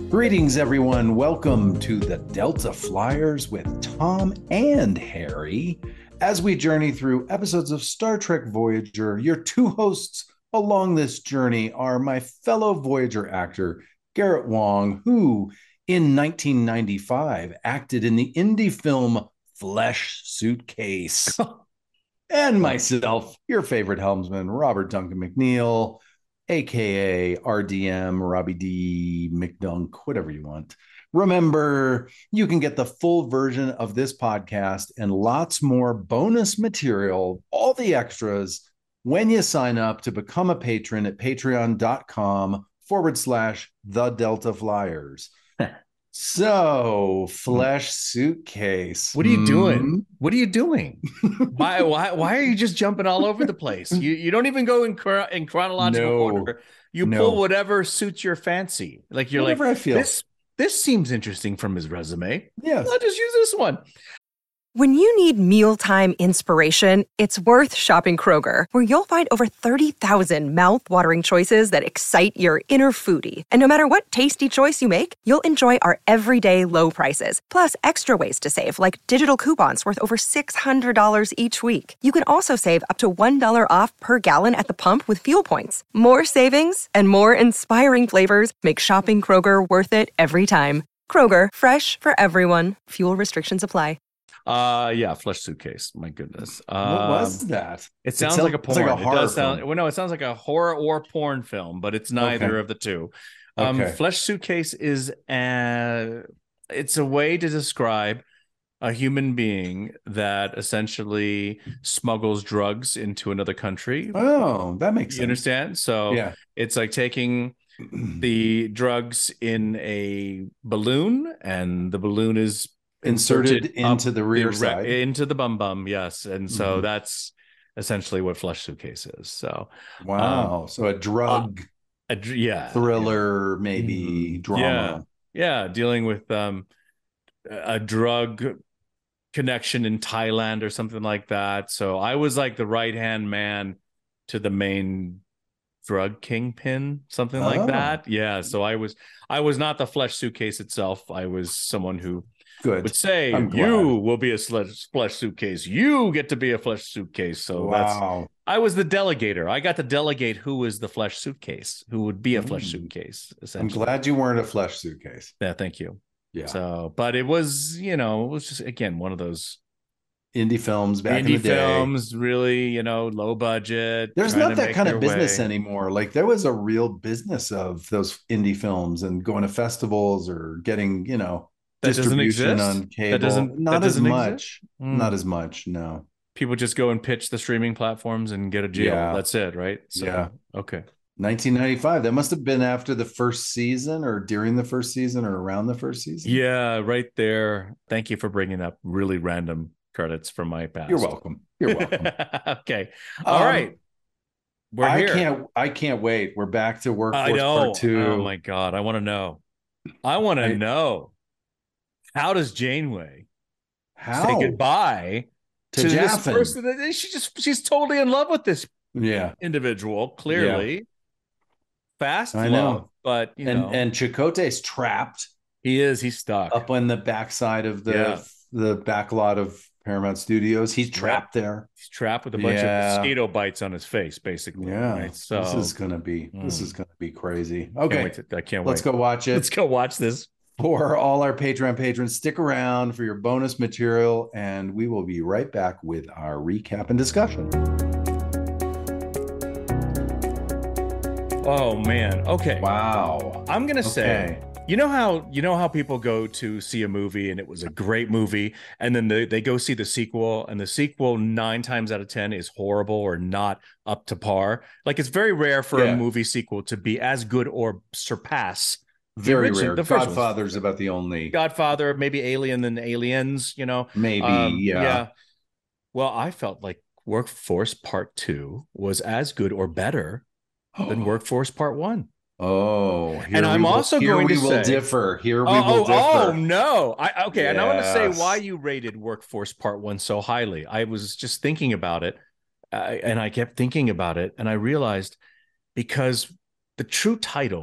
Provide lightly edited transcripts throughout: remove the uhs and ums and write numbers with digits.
Greetings, everyone. Welcome to the Delta Flyers with Tom and Harry as we journey through episodes of Star Trek Voyager. Your two hosts along this journey are my fellow Voyager actor, Garrett Wang, who in 1995 acted in the indie film Flesh Suitcase, and myself, your favorite helmsman, Robert Duncan McNeil, aka RDM, Robbie D, McDunk, whatever you want. Remember, you can get the full version of this podcast and lots more bonus material, all the extras, when you sign up to become a patron at patreon.com/the Delta Flyers. So, Flesh Suitcase. What are you doing? What are you doing? Why are you just jumping all over the place? You don't even go in chronological order. You pull whatever suits your fancy. Like you're whatever I feel. This seems interesting from his resume. Yes. I'll just use this one. When you need mealtime inspiration, it's worth shopping Kroger, where you'll find over 30,000 mouth-watering choices that excite your inner foodie. And no matter what tasty choice you make, you'll enjoy our everyday low prices, plus extra ways to save, like digital coupons worth over $600 each week. You can also save up to $1 off per gallon at the pump with fuel points. More savings and more inspiring flavors make shopping Kroger worth it every time. Kroger, fresh for everyone. Fuel restrictions apply. Flesh Suitcase. My goodness. What was that? It sounds like a porn. Like a horror film. It sounds like a horror or porn film, but it's neither of the two. Flesh Suitcase is it's a way to describe a human being that essentially smuggles drugs into another country. Oh, that makes sense. You understand? So yeah. It's like taking the drugs in a balloon, and the balloon is inserted into the rear side, into the bum, yes. And so that's essentially what Flesh Suitcase is. So wow. So a drug thriller, maybe drama. Yeah, dealing with a drug connection in Thailand or something like that. So I was like the right-hand man to the main drug kingpin, something like that. Yeah. So I was not the Flesh Suitcase itself. I was someone who would say, you will be a Flesh Suitcase. You get to be a Flesh Suitcase. So I was the delegator. I got to delegate who was the Flesh Suitcase, who would be a Flesh Suitcase. I'm glad you weren't a Flesh Suitcase. Yeah, thank you. Yeah. So, but it was just, again, one of those indie films back in the day. Really, low budget. There's not that kind of business anymore. Like there was a real business of those indie films and going to festivals or getting, that distribution on cable. Not as much. Not as much. No. People just go and pitch the streaming platforms and get a deal. Yeah. That's it, right? So, yeah. Okay. 1995. That must have been after the first season or during the first season or around the first season. Yeah, right there. Thank you for bringing up really random credits from my past. You're welcome. Okay. All right. We're here. I can't wait. We're back to Workforce Part 2. Oh my God. I want to know. Know. How does Janeway say goodbye to this person? She's totally in love with this individual, clearly. Fast love, but and Chakotay's trapped. He is. He's stuck up on the backside of the back lot of Paramount Studios. He's trapped there. He's trapped with a bunch of mosquito bites on his face, basically. Yeah. Right? So this is gonna be crazy. Okay, I can't wait. Let's go watch it. Let's go watch this. For all our Patreon patrons, stick around for your bonus material, and we will be right back with our recap and discussion. Oh man. Okay. Wow. I'm gonna say, you know how people go to see a movie and it was a great movie, and then they go see the sequel, and the sequel 9 times out of 10 is horrible or not up to par. Like it's very rare for a movie sequel to be as good or surpass. Very rare. Godfather's about the only. Godfather, maybe Alien than Aliens, Maybe, yeah. Well, I felt like Workforce Part 2 was as good or better than Workforce Part 1. Oh, and I'm also going to say... Here we will differ. Oh, no. Okay, yes. And I want to say why you rated Workforce Part 1 so highly. I was just thinking about it, and I kept thinking about it, and I realized because the true title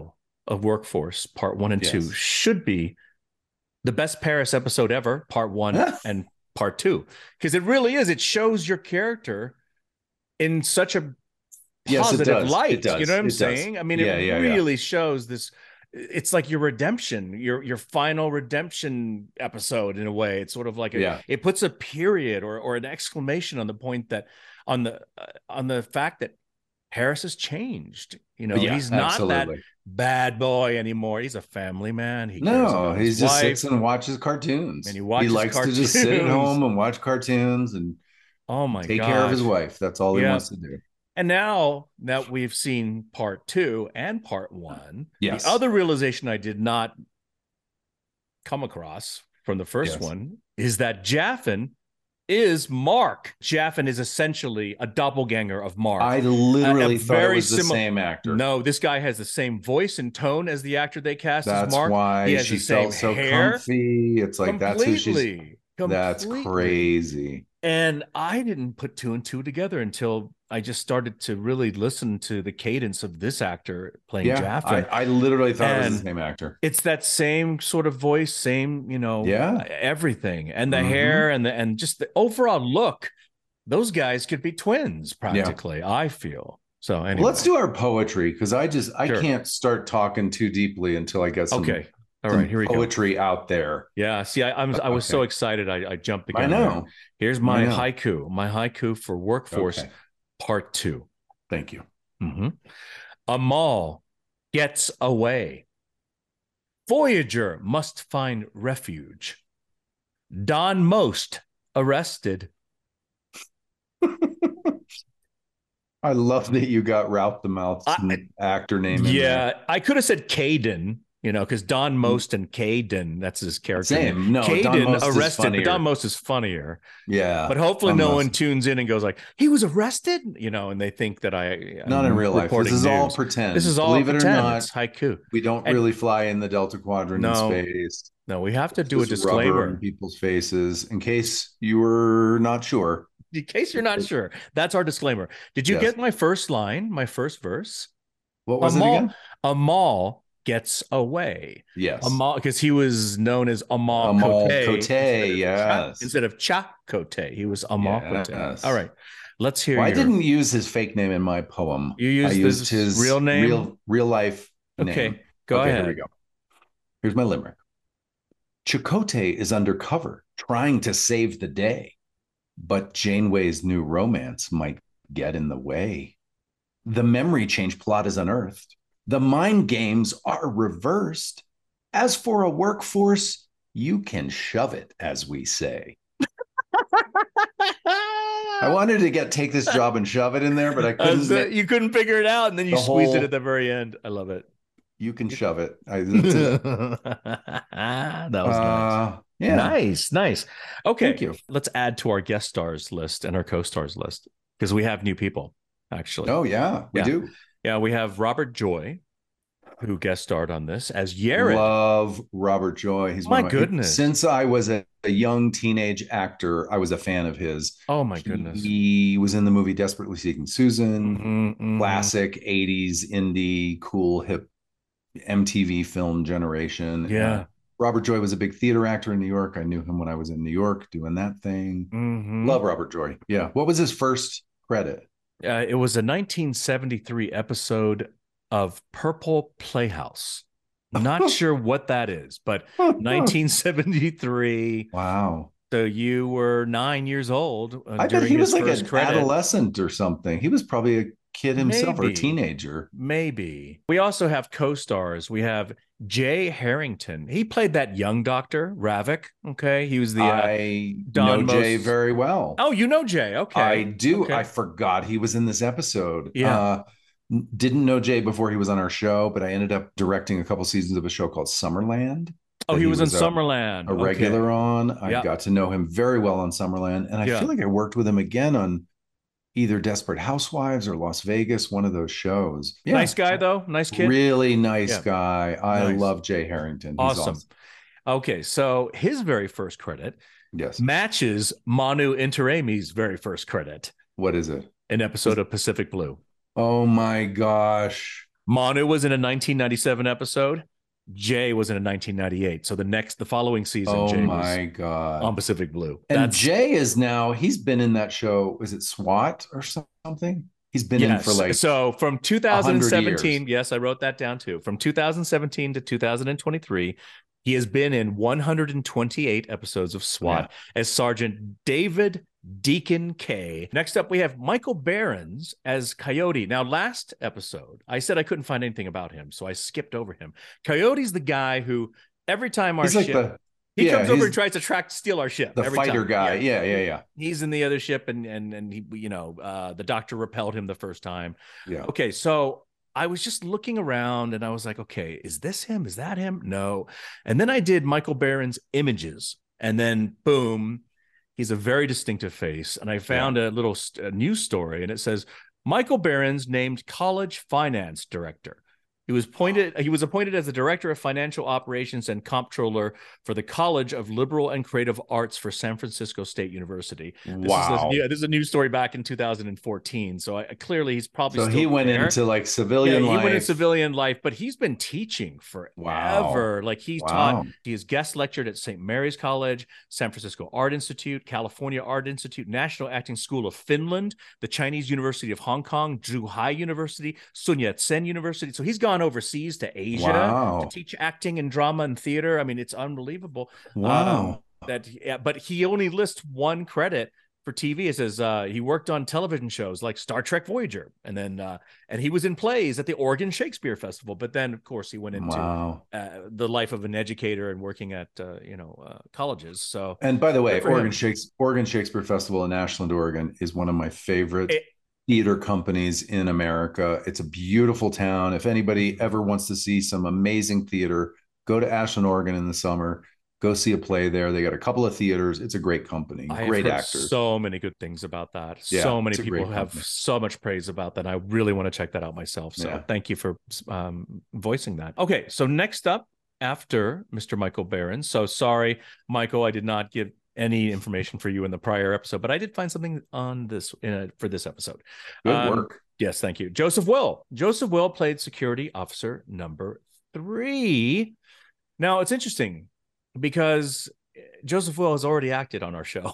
of Workforce, part 1 and 2, Yes. should be the best Paris episode ever, part 1 and part 2, because it really is. It shows your character in such a positive light. It does. You know what I'm It saying? does. I mean, it really shows this. It's like your redemption, your final redemption episode in a way. It's sort of like it puts a period or an exclamation on the point that on the fact that Harris has changed. You know, he's not that bad boy anymore. He's a family man. He just sits and watches cartoons. And he likes to just sit at home and watch cartoons and take care of his wife. That's all he wants to do. And now that we've seen part 2 and part 1, yes. the other realization I did not come across from the first one is that Jaffin is Mark. Jaffin is essentially a doppelganger of Mark. I literally thought it was the same actor. No, this guy has the same voice and tone as the actor they cast as Mark. That's why he has she the same felt so hair. Comfy. It's like that's who she's. That's crazy. And I didn't put 2 and 2 together until I just started to really listen to the cadence of this actor playing Jaffin. I literally thought it was the same actor. It's that same sort of voice, same, everything. And the hair and just the overall look. Those guys could be twins practically, I feel. So anyway. Let's do our poetry, because I can't start talking too deeply until I get some all right, here we poetry out there. Yeah, see, I was so excited I jumped the gun. I know. Here's my haiku. My haiku for Workforce part 2. Thank you. Amal gets away. Voyager must find refuge. Don Most arrested. I love that you got Ralph the Mouth's actor name in there. I could have said Caden, because Don Most and Caden, that's his character name. No, Caden arrested, but Don Most is funnier. Yeah. But hopefully no one tunes in and goes like, he was arrested, and they think that not in real life. This is all pretend. This is all Believe pretend. It or not, it's haiku. We don't really fly in the Delta Quadrant in space. No, we have to do a disclaimer in people's faces in case you were not sure. In case you're not sure. That's our disclaimer. Did you get my first line, my first verse? What was it again? Amal gets away. Yes. Amal, because he was known as Amal Cote. Yes. Instead of Chakotay, he was Amal Cote. All right. Let's hear. I didn't use his fake name in my poem. I used his real name, real life name. Okay, go ahead. Here we go. Here's my limerick. Chakotay is undercover, trying to save the day, but Janeway's new romance might get in the way. The memory change plot is unearthed. The mind games are reversed. As for a workforce, you can shove it, as we say. I wanted to take this job and shove it in there, but I couldn't. You couldn't figure it out, and then you squeezed it at the very end. I love it. You can shove it. That was nice. Yeah. Nice. Okay. Thank you. Let's add to our guest stars list and our co-stars list, because we have new people, actually. Oh, yeah. We do. Yeah, we have Robert Joy, who guest starred on this as Yared. Love Robert Joy. He's my goodness. Since I was a young teenage actor, I was a fan of his. Oh my goodness. He was in the movie Desperately Seeking Susan, classic 80s indie, cool, hip MTV film generation. Yeah. Robert Joy was a big theater actor in New York. I knew him when I was in New York doing that thing. Love Robert Joy. Yeah. What was his first credit? It was a 1973 episode of Purple Playhouse. Not sure what that is, but 1973. Wow. So you were 9 years old. I bet he was like an adolescent or something. He was probably a kid himself or a teenager. Maybe. We also have co-stars. We have Jay Harrington. He played that young doctor, Ravik. Okay. He was the I know Jay very well. Oh, you know Jay. Okay. I do. Okay. I forgot he was in this episode. Yeah. Didn't know Jay before he was on our show, but I ended up directing a couple seasons of a show called Summerland. Oh, he was in Summerland. A regular on. I got to know him very well on Summerland. And I feel like I worked with him again on either Desperate Housewives or Las Vegas, one of those shows. Yeah. Nice guy, though. Nice kid. Really nice guy. I love Jay Harrington. He's awesome. Okay, so his very first credit matches Manu Intiraymi's very first credit. What is it? An episode of Pacific Blue. Oh, my gosh. Manu was in a 1997 episode. Jay was in a 1998. So the following season, Oh Jay my was God. on Pacific Blue. And Jay is now, he's been in that show. Was it SWAT or something? He's been in for like so from 2017. years. Yes, I wrote that down too. From 2017 to 2023, he has been in 128 episodes of SWAT as Sergeant David Deacon K. Next up, we have Michael Behrens as Coyote. Now, last episode, I said I couldn't find anything about him, so I skipped over him. Coyote's the guy who every time our ship, he comes over and tries to steal our ship. The fighter guy. Yeah. He's in the other ship, and he, the doctor repelled him the first time. Yeah. Okay, so I was just looking around, and I was like, okay, is this him? Is that him? No. And then I did Michael Behrens images, and then boom, he's a very distinctive face. And I found a little news story, and it says Michael Behrens named college finance director. He was appointed as the director of financial operations and comptroller for the College of Liberal and Creative Arts for San Francisco State University. Wow. This is a news story back in 2014. So clearly he's probably so he went into like civilian life. He went into civilian life, but he's been teaching forever. Wow. Like he has guest lectured at St. Mary's College, San Francisco Art Institute, California Art Institute, National Acting School of Finland, the Chinese University of Hong Kong, Zhuhai University, Sun Yat-sen University. So he's gone overseas to Asia to teach acting and drama and theater. I mean, it's unbelievable. Wow. But he only lists one credit for TV. It says he worked on television shows like Star Trek Voyager, and then and he was in plays at the Oregon Shakespeare Festival. But then, of course, he went into the life of an educator and working at colleges. So, and by the way, Oregon Shakespeare Festival in Ashland, Oregon, is one of my favorite theater companies in America. It's a beautiful town. If anybody ever wants to see some amazing theater, go to Ashland, Oregon in the summer. Go see a play there. They got a couple of theaters. It's a great company. Great actors. So many good things about that. Yeah, so many people have so much praise about that. I really want to check that out myself. So thank you for voicing that. Okay, so next up after Mr. Michael Behrens. So sorry, Michael, I did not give any information for you in the prior episode, but I did find something on this for this episode. Good work. Yes, thank you. Joseph Will. Joseph Will played security officer number 3. Now, it's interesting because Joseph Will has already acted on our show.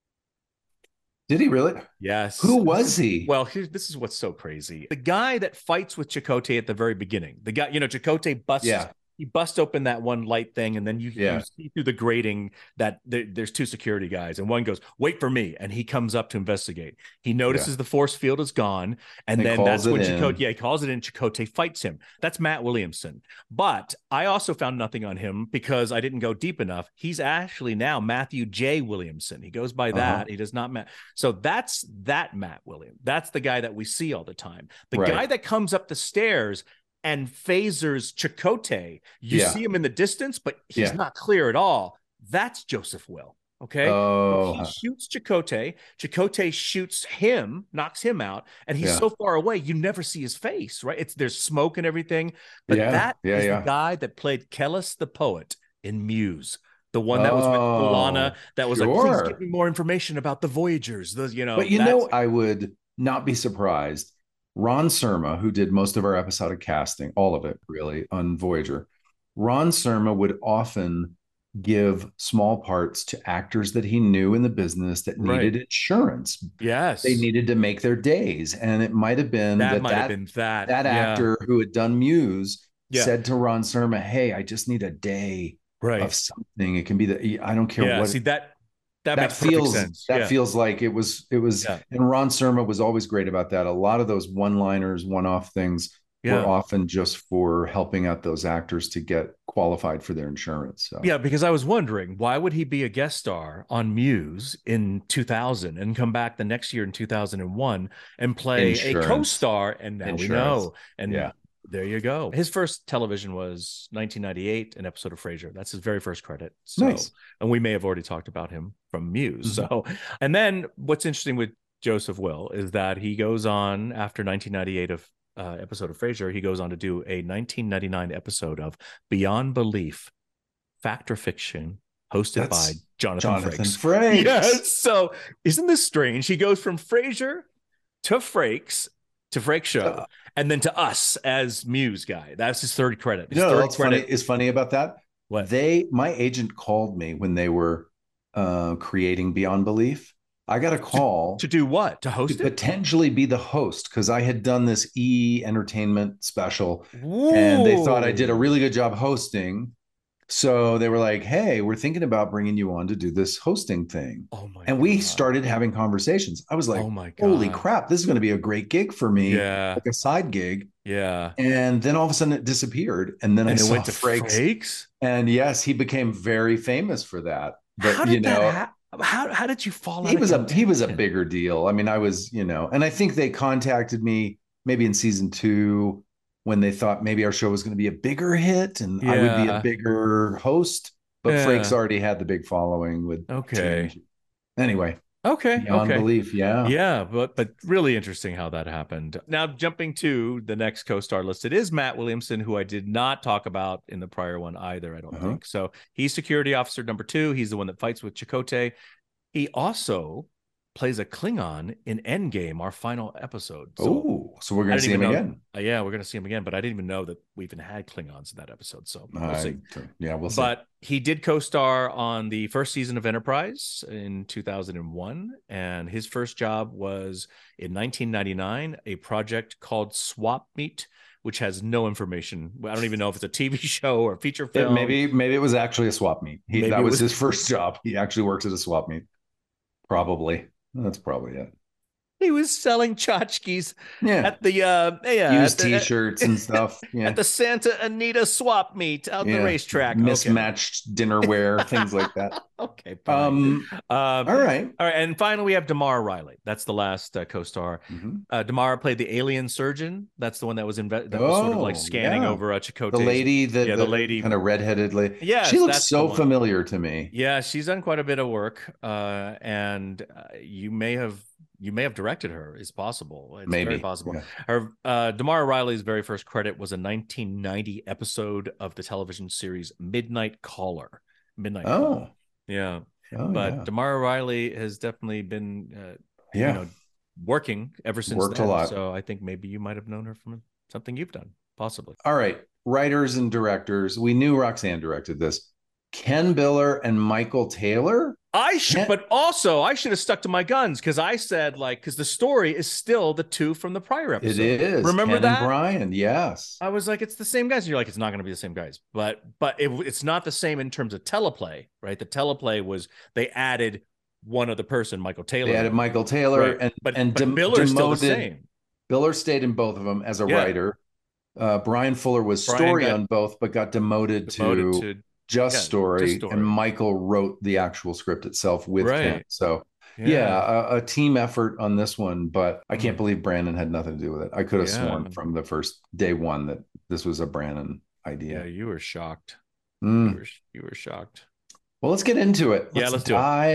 Did he really? Yes. Who was he? Well, this is what's so crazy. The guy that fights with Chakotay at the very beginning. The guy, Chakotay busts. Yeah. He busts open that one light thing, and then you see through the grating that there's 2 security guys, and one goes, "Wait for me," and he comes up to investigate. He notices the force field is gone, and then that's when Chakotay calls it in. Chakotay fights him. That's Matt Williamson. But I also found nothing on him because I didn't go deep enough. He's actually now Matthew J. Williamson. He goes by that. He does not Matt. So that's that Matt Williams. That's the guy that we see all the time. The guy that comes up the stairs and phasers Chakotay. You see him in the distance, but he's not clear at all. That's Joseph Will. Okay. He shoots Chakotay. Chakotay shoots him, knocks him out, and he's so far away, you never see his face, right? There's smoke and everything. But that is the guy that played Kellis the poet in Muse. The one that was with Lana, that was like, please give me more information about the Voyagers. But I would not be surprised. Ron Surma, who did most of our episodic casting, all of it really, on Voyager, Ron Surma would often give small parts to actors that he knew in the business that needed insurance. Yes. They needed to make their days. And it might have been that actor who had done Muse said to Ron Surma, "Hey, I just need a day of something. It can be I don't care what." See, that makes feels sense. That feels like it was and Ron Surma was always great about that. A lot of those one-liners, one-off things were often just for helping out those actors to get qualified for their insurance. So. Yeah, because I was wondering, why would he be a guest star on Muse in 2000 and come back the next year in 2001 and play a co-star? And now we know. And there you go. His first television was 1998, an episode of Frasier. That's his very first credit. So, nice. And we may have already talked about him from Muse. Mm-hmm. So, and then what's interesting with Joseph Will is that he goes on after 1998 episode of Frasier, he goes on to do a 1999 episode of Beyond Belief, Fact or Fiction, hosted by Jonathan Frakes. Yes. So isn't this strange? He goes from Frasier to Frakes to Frake Show, and then to us as Muse guy. That's his third credit. His You know third what's credit funny is funny about that? What? My agent called me when they were creating Beyond Belief. I got a call to do what? To host to it? potentially be the host, because I had done this entertainment special. Ooh. And they thought I did a really good job hosting. So they were like, hey, we're thinking about bringing you on to do this hosting thing. Oh my and God. we started having conversations. I was like, oh my God. holy crap, this is going to be a great gig for me. Yeah. Like a side gig. Yeah. And then all of a sudden it disappeared. And then I saw went to Frakes. And yes, he became very famous for that. But how did that happen? How did you fall out? He was a bigger deal. I mean, I was, and I think they contacted me maybe in season 2 when they thought maybe our show was going to be a bigger hit and I would be a bigger host. But Frakes already had the big following with Change. Anyway. Beyond Belief, yeah, but really interesting how that happened. Now jumping to the next co-star listed is Matt Williamson, who I did not talk about in the prior one either, I don't think. So he's security officer number 2. He's the one that fights with Chakotay. He also plays a Klingon in Endgame, our final episode. So we're going to see him again. Yeah, we're going to see him again, but I didn't even know that we even had Klingons in that episode. So we'll see. Yeah, we'll see. But he did co-star on the first season of Enterprise in 2001, and his first job was in 1999, a project called Swap Meet, which has no information. I don't even know if it's a TV show or a feature film. Maybe it was actually a swap meet. That was his first job. He actually works at a swap meet. Probably. That's probably it. He was selling tchotchkes at the used t-shirts and stuff. Yeah. At the Santa Anita swap meet out the racetrack. Mismatched dinnerware, things like that. Okay. Fine. All right. And finally, we have Damara Riley. That's the last co-star. Damara played the alien surgeon. That's the one that was sort of like scanning over Chakotay. The lady, the lady, kind of redheaded lady. Yeah, she looks so familiar to me. Yeah, she's done quite a bit of work, and you may have directed her. It's possible. It's very possible. Her Damara Riley's very first credit was a 1990 episode of the television series Midnight Caller. Caller. Yeah. Damara Riley has definitely been working ever since Worked then. A lot. So I think maybe you might have known her from something you've done, possibly. All right. Writers and directors. We knew Roxanne directed this. Ken Biller and Michael Taylor. But also I should have stuck to my guns, because I said because the story is still the 2 from the prior episode. It is. Remember Ken that? And Brian, yes. I was like, it's the same guys. And you're like, it's not going to be the same guys. But it's not the same in terms of teleplay, right? The teleplay was they added one other person, Michael Taylor. They added Michael Taylor, right. but Biller's still the same. Biller stayed in both of them as a writer. Brian Fuller was story on both, but got demoted to Just Story, and Michael wrote the actual script itself with Ken. So a team effort on this one, but I can't believe Brandon had nothing to do with it. I could have sworn from the first day one that this was a Brandon idea. Yeah, you were shocked. You were shocked. Well, let's get into it. Let's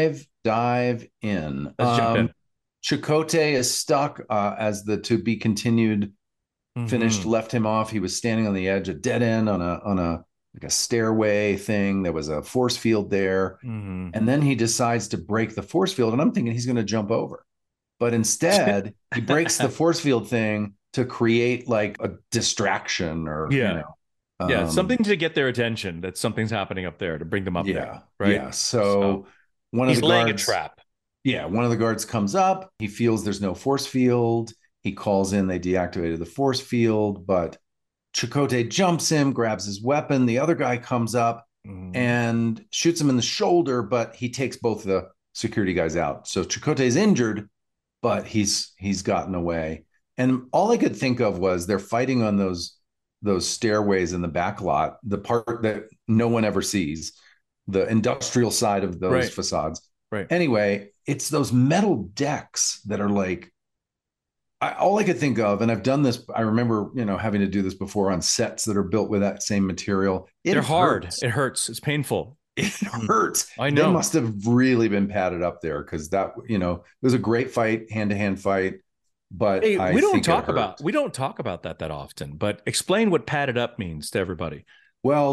dive in. Let's jump in. Chakotay is stuck as the to be continued finished left him off. He was standing on the edge, a dead end on a like a stairway thing. There was a force field there. And then he decides to break the force field. And I'm thinking he's going to jump over. But instead, he breaks the force field thing to create like a distraction or, something to get their attention that something's happening up there to bring them up there. Right. Yeah. So one of the guards, laying a trap. Yeah. One of the guards comes up. He feels there's no force field. He calls in, they deactivated the force field, but Chakotay jumps him, grabs his weapon. The other guy comes up and shoots him in the shoulder, but he takes both the security guys out. So Chakotay's injured, but he's gotten away. And all I could think of was they're fighting on those stairways in the back lot, the part that no one ever sees, the industrial side of those facades. Right. Anyway, it's those metal decks that are like, all I could think of, and I've done this, I remember, having to do this before on sets that are built with that same material. They're hard. It hurts. It's painful. It hurts. I know. They must have really been padded up there, because that, it was a great fight, hand-to-hand fight. But we don't talk about that often. But explain what padded up means to everybody. Well,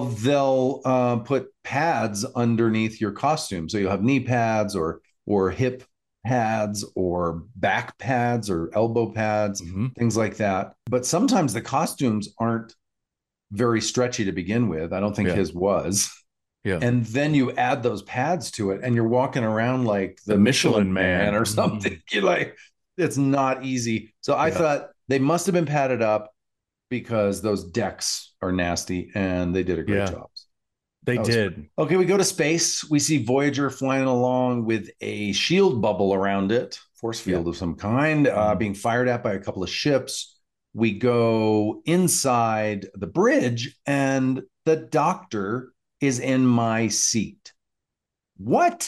they'll put pads underneath your costume, so you'll have knee pads or hip pads or back pads or elbow pads, things like that. But sometimes the costumes aren't very stretchy to begin with. I don't think his was. Yeah. And then you add those pads to it and you're walking around like the Michelin Man or something. You're like, it's not easy. So I thought they must have been padded up because those decks are nasty and they did a great job. They did. Okay, we go to space. We see Voyager flying along with a shield bubble around it, force field of some kind, being fired at by a couple of ships. We go inside the bridge and the doctor is in my seat. What?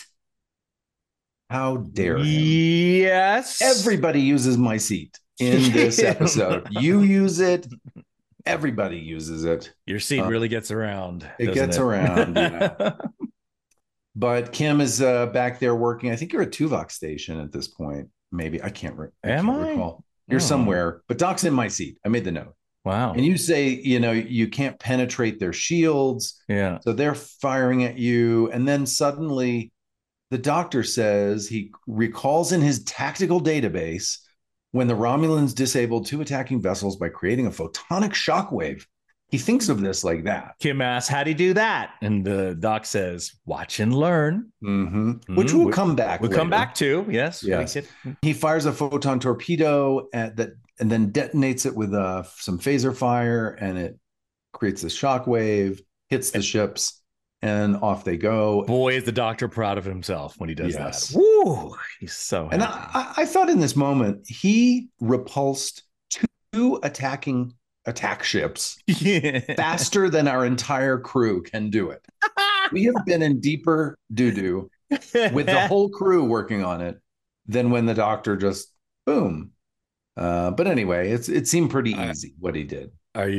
How dare him? Yes. Everybody uses my seat in this episode. You use it. Everybody uses it. Your seat really gets around. It gets around. Yeah. But Kim is back there working. I think you're at Tuvok Station at this point. Maybe. I can't recall. You're somewhere. But Doc's in my seat. I made the note. Wow. And you say, you can't penetrate their shields. Yeah. So they're firing at you. And then suddenly the doctor says he recalls in his tactical database when the Romulans disabled 2 attacking vessels by creating a photonic shockwave. He thinks of this like that. Kim asks, how'd he do that? And the doc says, watch and learn. Which we'll come back We'll later. come back to, yes. He fires a photon torpedo and then detonates it with some phaser fire, and it creates a shockwave, hits the ships, and off they go. Boy, is the doctor proud of himself when he does that. Woo! He's so happy. And I thought in this moment, he repulsed 2 attack ships faster than our entire crew can do it. We have been in deeper doo-doo with the whole crew working on it than when the doctor just boom. But anyway, it seemed pretty easy what he did.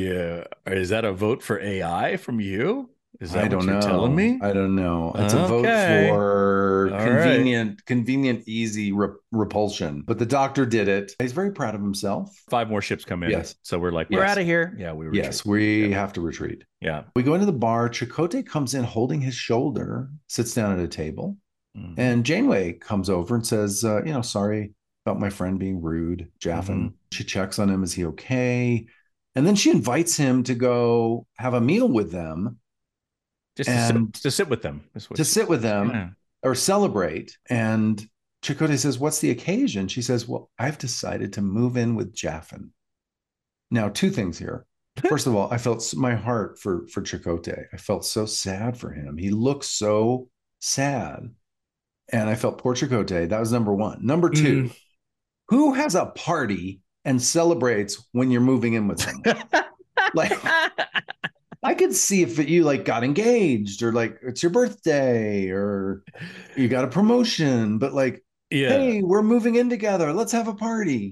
Is that a vote for AI from you? Is that what you're telling me? I don't know. It's a vote for convenient, easy repulsion. But the doctor did it. He's very proud of himself. 5 more ships come in. Yes. So we're like, we're out of here. Yeah, we retreat. Yes, we have to retreat. Yeah. We go into the bar. Chakotay comes in holding his shoulder, sits down at a table. And Janeway comes over and says, sorry about my friend being rude, Jaffin. She checks on him. Is he okay? And then she invites him to go have a meal with them. Just to sit with them. Sit with them or celebrate. And Chakotay says, what's the occasion? She says, well, I've decided to move in with Jaffin. Now, 2 things here. First of all, I felt my heart for Chakotay. I felt so sad for him. He looked so sad. And I felt poor Chakotay. That was number 1. Number 2, who has a party and celebrates when you're moving in with someone? Like, I could see if you got engaged or it's your birthday or you got a promotion, but hey, we're moving in together. Let's have a party.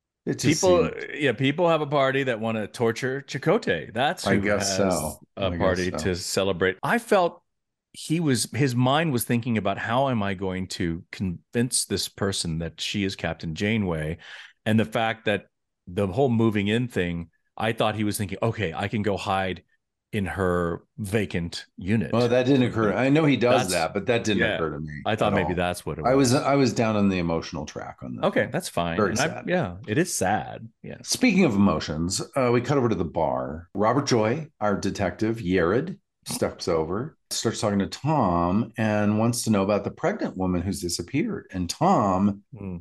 People have a party that want to torture Chakotay. That's who has a party to celebrate. I felt his mind was thinking about how am I going to convince this person that she is Captain Janeway, and the fact that the whole moving in thing, I thought he was thinking, okay, I can go hide in her vacant unit. Well, that didn't occur. I know he does that, but that didn't occur to me. I thought maybe that's what it was. I was down on the emotional track on that. Okay, that's fine. Very sad. It is sad. Yeah. Speaking of emotions, we cut over to the bar. Robert Joy, our detective, Yared, steps over, starts talking to Tom, and wants to know about the pregnant woman who's disappeared. And Tom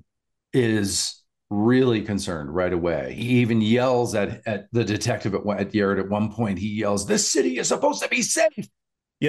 is really concerned right away. He even yells at the detective at Yared at one point. He yells, "This city is supposed to be safe." Yeah,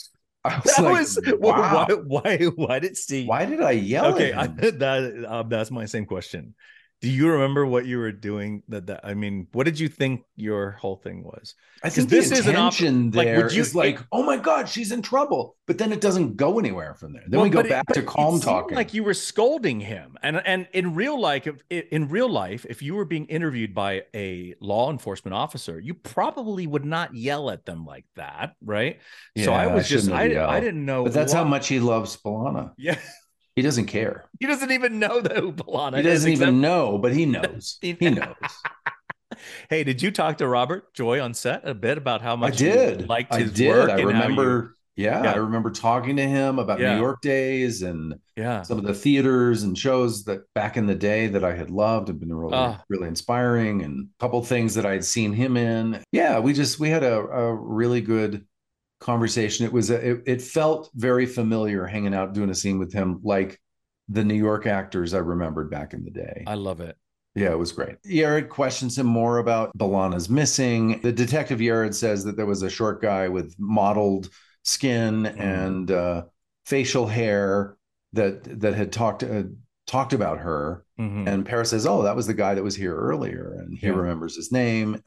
why did Steve? Why did I yell? Okay, at him? That's my same question. Do you remember what you were doing? I mean, what did you think your whole thing was? I think the intention there is oh my God, she's in trouble. But then it doesn't go anywhere from there. Then we go back to calm talking. Like you were scolding him. And in real life, if you were being interviewed by a law enforcement officer, you probably would not yell at them like that, right? Yeah, so I didn't know. But that's how much he loves B'Elanna. Yeah. He doesn't care. He doesn't even know who B'Elanna is. He doesn't even know, but he knows. He knows. Hey, did you talk to Robert Joy on set a bit about how much I did. you liked his work? I remember Yeah, I Yeah. remember talking to him about New Yeah. York days and Yeah. some of the theaters and shows that back in the day that I had loved and been really, Ah, really inspiring, and a couple of things that I had seen him in. Yeah, we had a really good conversation. It felt very familiar hanging out doing a scene with him, like the New York actors I remembered back in the day. I love it. Yeah, it was great. Yared questions him more about B'Elanna's missing. The detective Yared says that there was a short guy with mottled skin and facial hair that had talked about her. Mm-hmm. And Paris says, "Oh, that was the guy that was here earlier," and he Yeah. remembers his name.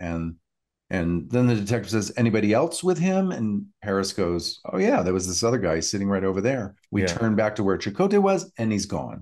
And then the detective says, "Anybody else with him?" And Paris goes, "Oh yeah, there was this other guy sitting right over there." We Yeah. turn back to where Chakotay was, and he's gone.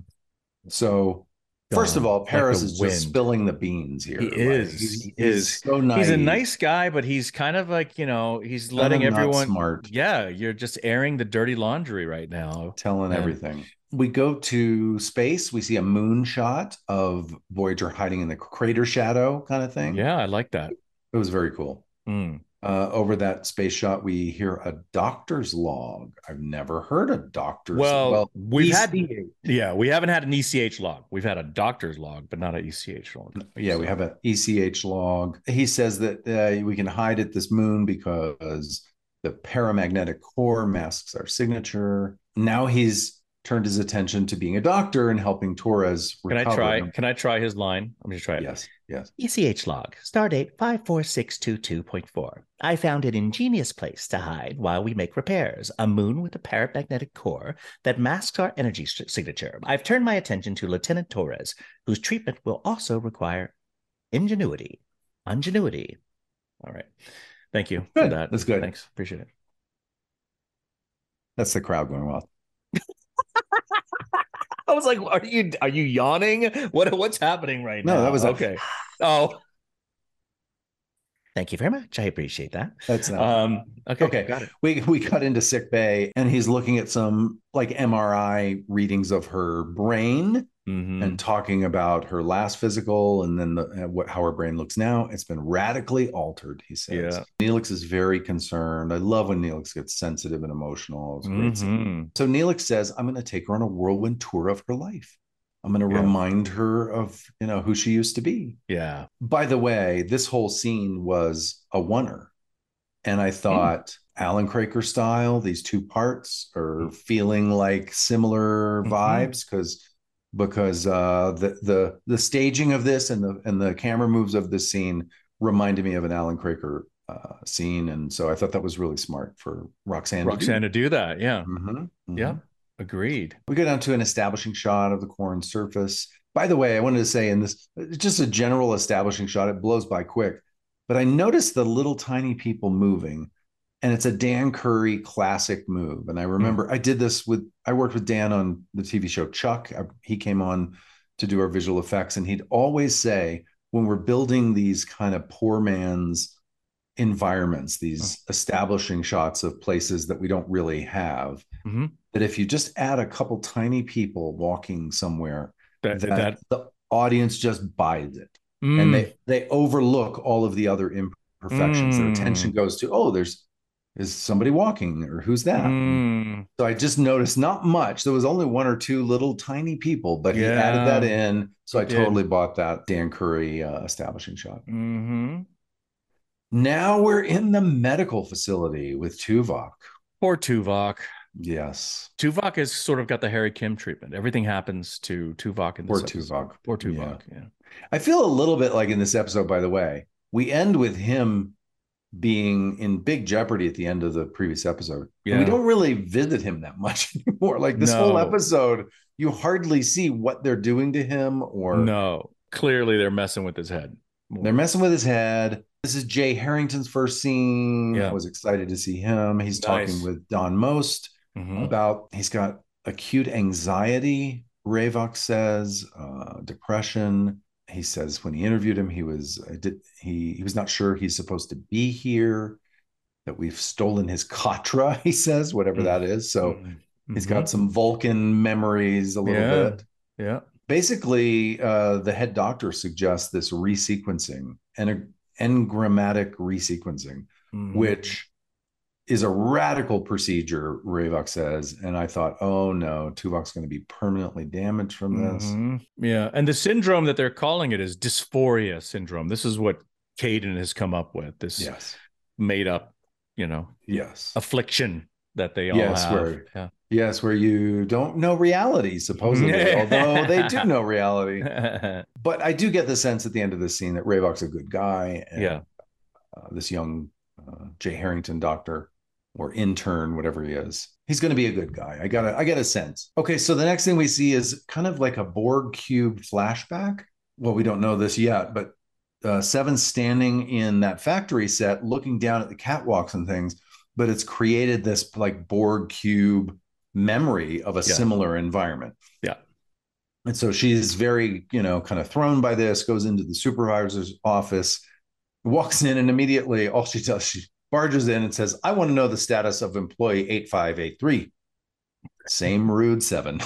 So first of Gone all, like the Paris is just wind. spilling the beans here. He Like is. He he's is. so He's a naive, nice guy, but he's kind of like, he's kind of letting not everyone. smart, Yeah, you're just airing the dirty laundry right now. telling And everything. We go to space. We see a moon shot of Voyager hiding in the crater shadow kind of thing. yeah, I like that. It was very cool. Mm. Over that space shot, we hear a doctor's log. I've never heard a doctor's. Well, we've had, ECH. yeah, we haven't had an ECH log. We've had a doctor's log, but not an ECH log. Yeah, we have an ECH log. He says that we can hide at this moon because the paramagnetic core masks our signature. Now he's turned his attention to being a doctor and helping Torres recover. Can I try his line? Let me just try it. Yes, yes. ECH log, stardate 54622.4. I found an ingenious place to hide while we make repairs, a moon with a paramagnetic core that masks our energy signature. I've turned my attention to Lieutenant Torres, whose treatment will also require ingenuity. Ingenuity. All right. Thank you Good. for that. That's good. Thanks. Appreciate it. That's the crowd going wild. I was like, are you yawning? What's happening right now? No, that was okay. Oh, Thank you very much. I appreciate that. That's not. okay. Got it. We cut into sick bay, and he's looking at some like MRI readings of her brain. Mm-hmm. And talking about her last physical and then how her brain looks now. It's been radically altered, he says. Yeah. Neelix is very concerned. I love when Neelix gets sensitive and emotional. It's great. Mm-hmm. So Neelix says, I'm going to take her on a whirlwind tour of her life. I'm going to remind her of, who she used to be. Yeah. By the way, this whole scene was a oneer. And I thought Alan Craker style, these two parts are feeling like similar vibes because the staging of this and the camera moves of this scene reminded me of an Alan Craker scene, and so I thought that was really smart for Roxanne to do that. Yeah, yeah, agreed. We go down to an establishing shot of the Corran surface. By the way, I wanted to say in this, just a general establishing shot. It blows by quick, but I noticed the little tiny people moving. And it's a Dan Curry classic move. And I remember I worked with Dan on the TV show Chuck. He came on to do our visual effects. And he'd always say, when we're building these kind of poor man's environments, these establishing shots of places that we don't really have, that if you just add a couple tiny people walking somewhere, that the audience just buys it. And they overlook all of the other imperfections. Their attention goes to, is somebody walking or who's that? So I just noticed not much. There was only one or two little tiny people, but he added that in. So I totally bought that Dan Curry establishing shot. Now we're in the medical facility with Tuvok. Poor Tuvok. Yes. Tuvok has sort of got the Harry Kim treatment. Everything happens to Tuvok in this episode. Poor Tuvok. Yeah. I feel a little bit like in this episode, by the way, we end with him being in big jeopardy at the end of the previous episode. Yeah. And we don't really visit him that much anymore. Like this whole episode, you hardly see what they're doing to him or... No, clearly they're messing with his head. They're messing with his head. This is Jay Harrington's first scene. Yeah. I was excited to see him. He's talking with Don Most about, he's got acute anxiety, Rayvok says, depression. He says when he interviewed him, he was not sure he's supposed to be here, that we've stolen his Katra, he says, whatever that is. So he's got some Vulcan memories a little bit. Yeah. Basically, the head doctor suggests this resequencing and engrammatic resequencing, which is a radical procedure, Rayvok says. And I thought, oh no, Tuvok's going to be permanently damaged from this. Yeah. And the syndrome that they're calling it is dysphoria syndrome. This is what Caden has come up with, this made up, affliction that they all have. Where you don't know reality, supposedly, although they do know reality. But I do get the sense at the end of the scene that Rayvok's a good guy. And, this young Jay Harrington doctor or intern, whatever he is, he's going to be a good guy. I get a sense. Okay, so the next thing we see is kind of like a Borg cube flashback. Well, we don't know this yet, but Seven's standing in that factory set, looking down at the catwalks and things. But it's created this like Borg cube memory of a similar environment. Yeah. And so she's very, kind of thrown by this, goes into the supervisor's office, walks in, and immediately all she does, she barges in and says, I want to know the status of employee 8583. Same rude Seven.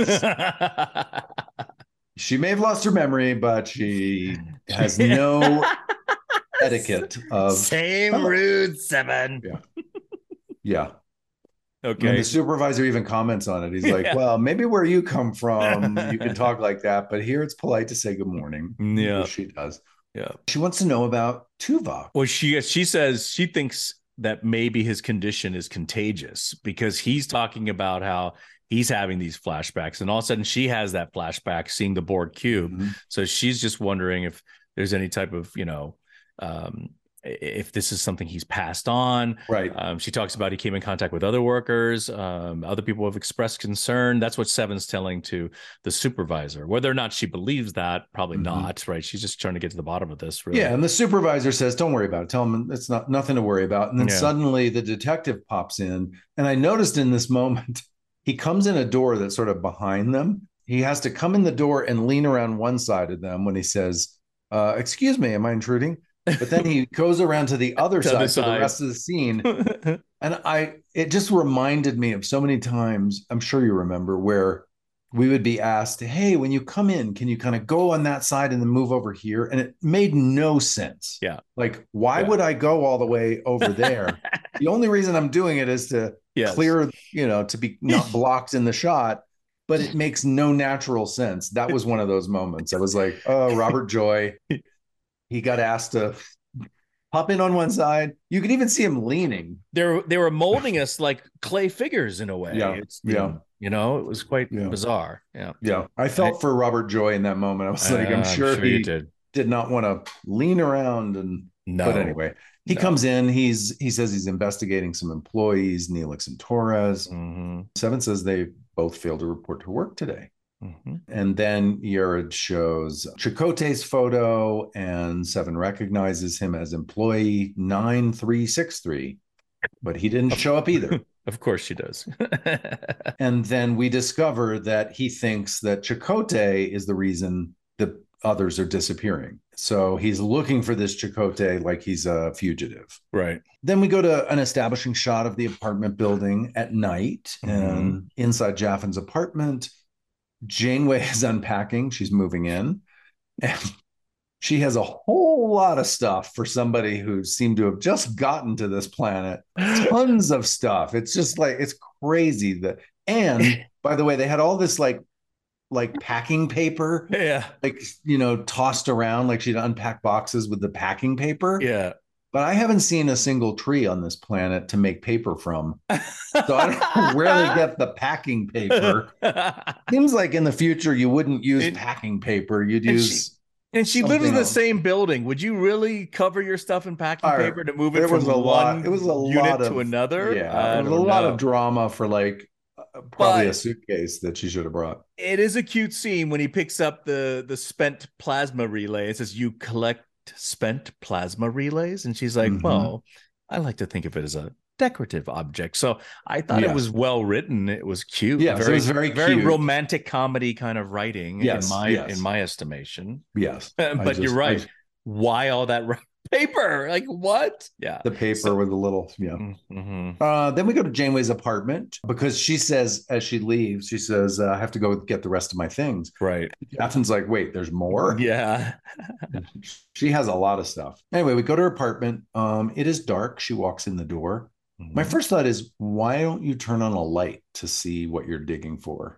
She may have lost her memory, but she has no etiquette of same rude Seven. Yeah. Okay. And the supervisor even comments on it. He's like, well, maybe where you come from, you can talk like that, but here it's polite to say good morning. Yeah. Which she does. Yeah. She wants to know about Tuvok. Well, she says she thinks that maybe his condition is contagious because he's talking about how he's having these flashbacks, and all of a sudden she has that flashback seeing the Borg cube. Mm-hmm. So she's just wondering if there's any type of, if this is something he's passed on. Right. She talks about he came in contact with other workers. Other people have expressed concern. That's what Seven's telling to the supervisor. Whether or not she believes that, probably not, right? She's just trying to get to the bottom of this, really. Yeah, and the supervisor says, don't worry about it. Tell him it's nothing to worry about. And then suddenly the detective pops in. And I noticed in this moment, he comes in a door that's sort of behind them. He has to come in the door and lean around one side of them when he says, excuse me, am I intruding? But then he goes around to the other side for the rest of the scene. And it just reminded me of so many times, I'm sure you remember, where we would be asked, hey, when you come in, can you kind of go on that side and then move over here? And it made no sense. Yeah. Like, why would I go all the way over there? The only reason I'm doing it is to clear, to be not blocked in the shot. But it makes no natural sense. That was one of those moments. I was like, oh, Robert Joy. He got asked to hop in on one side. You could even see him leaning. They were molding us like clay figures in a way. Yeah. It was quite bizarre. Yeah. I felt for Robert Joy in that moment. I was like, I'm sure he did not want to lean around. But anyway, he comes in. He says he's investigating some employees, Neelix and Torres. Mm-hmm. Seven says they both failed to report to work today. Mm-hmm. And then Yared shows Chakotay's photo, and Seven recognizes him as employee 9363, but he didn't show up either. Of course she does. And then we discover that he thinks that Chakotay is the reason the others are disappearing. So he's looking for this Chakotay like he's a fugitive. Right. Then we go to an establishing shot of the apartment building at night, and inside Jaffin's apartment, Janeway is unpacking. She's moving in, and she has a whole lot of stuff for somebody who seemed to have just gotten to this planet. Tons of stuff. It's just like, it's crazy and by the way, they had all this like packing paper. Yeah. Tossed around, like she'd unpack boxes with the packing paper. Yeah. But I haven't seen a single tree on this planet to make paper from. So I don't know where they get the packing paper. Seems like in the future you wouldn't use packing paper. You'd use. And she lives in the same building. Would you really cover your stuff in packing paper to move it from one unit to another? Yeah, there was a lot of drama for probably a suitcase that she should have brought. It is a cute scene when he picks up the spent plasma relay. It says, you collect spent plasma relays, and she's like, well, I like to think of it as a decorative object. So I thought it was well written. It was cute. Yeah, it was very cute. Romantic comedy kind of writing. In my estimation. Yes, but you're right. Why all that paper? Like, what? Yeah, the paper with a little. Then we go to Janeway's apartment because she says, as she leaves, she says, I have to go get the rest of my things. Right. Jaffin's like, wait, there's more? Yeah. She has a lot of stuff. Anyway, we go to her apartment. It is dark. She walks in the door. My first thought is, why don't you turn on a light to see what you're digging for?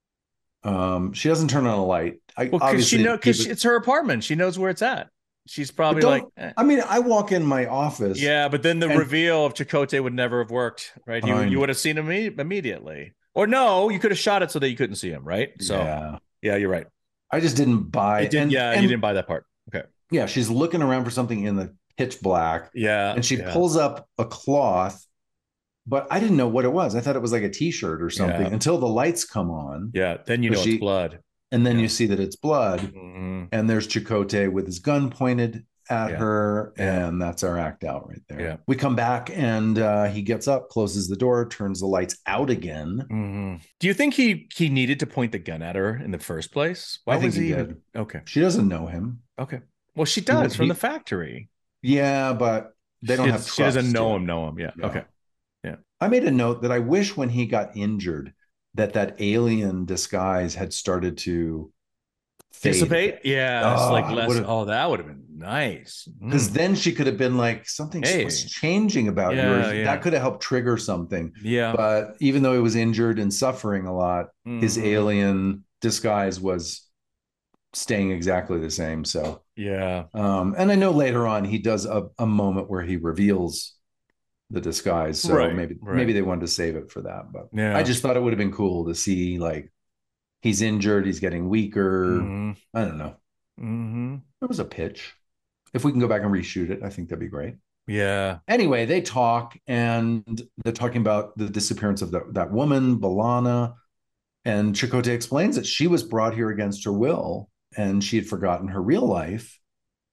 She doesn't turn on a light. Because it's her apartment. She knows where it's at. She's probably like, I mean, I walk in my office. Yeah, but then the reveal of Chakotay would never have worked, right? You would have seen him immediately. Or no, you could have shot it so that you couldn't see him, right? So yeah, you're right. I just didn't buy it. You didn't buy that part. Okay. Yeah, she's looking around for something in the pitch black. Yeah. And she pulls up a cloth, but I didn't know what it was. I thought it was like a t-shirt or something until the lights come on. Yeah, then you know it's blood. And then you see that it's blood. And there's Chakotay with his gun pointed at her. And that's our act out right there. Yeah. We come back and he gets up, closes the door, turns the lights out again. Do you think he needed to point the gun at her in the first place? Why was he did. Okay. She doesn't know him. Okay. Well, she does from the factory. Yeah, but they don't have trust. She doesn't know him. Yeah. Okay. Yeah. I made a note that I wish when he got injured that alien disguise had started to dissipate. Yeah. It's like less. That would have been nice. Because then she could have been like, something was changing about yours. Yeah. That could have helped trigger something. Yeah. But even though he was injured and suffering a lot, his alien disguise was staying exactly the same. So yeah. And I know later on he does a moment where he reveals the disguise. So maybe they wanted to save it for that. But I just thought it would have been cool to see, like, he's injured, he's getting weaker. I don't know. It was a pitch. If we can go back and reshoot it, I think that'd be great. Yeah. Anyway, they talk and they're talking about the disappearance of that woman, B'Elanna. And Chakotay explains that she was brought here against her will and she had forgotten her real life.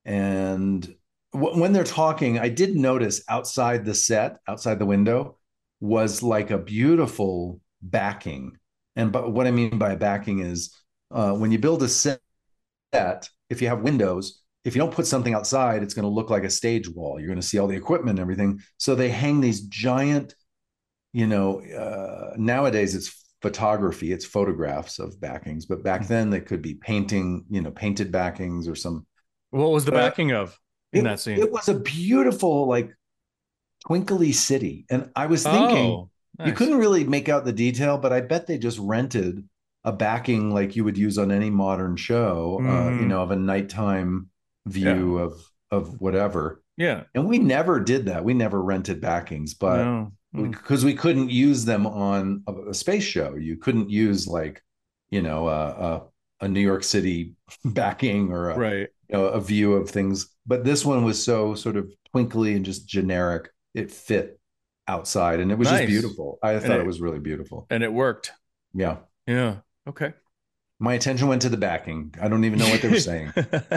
And when they're talking, I did notice outside the set, outside the window, was like a beautiful backing. But what I mean by backing is when you build a set, if you have windows, if you don't put something outside, it's going to look like a stage wall. You're going to see all the equipment and everything. So they hang these giant, nowadays it's photography, it's photographs of backings. But back then they could be painted backings or some. What was the backing of in that scene? It was a beautiful, like, twinkly city. And I was thinking, you couldn't really make out the detail, but I bet they just rented a backing like you would use on any modern show, of a nighttime view of whatever. Yeah. And we never did that. We never rented backings, but because we couldn't use them on a space show. You couldn't use like, a New York City backing or a view of things. But this one was so sort of twinkly and just generic. It fit outside and it was just beautiful. I thought it was really beautiful. And it worked. Yeah. Yeah. Okay. My attention went to the backing. I don't even know what they were saying.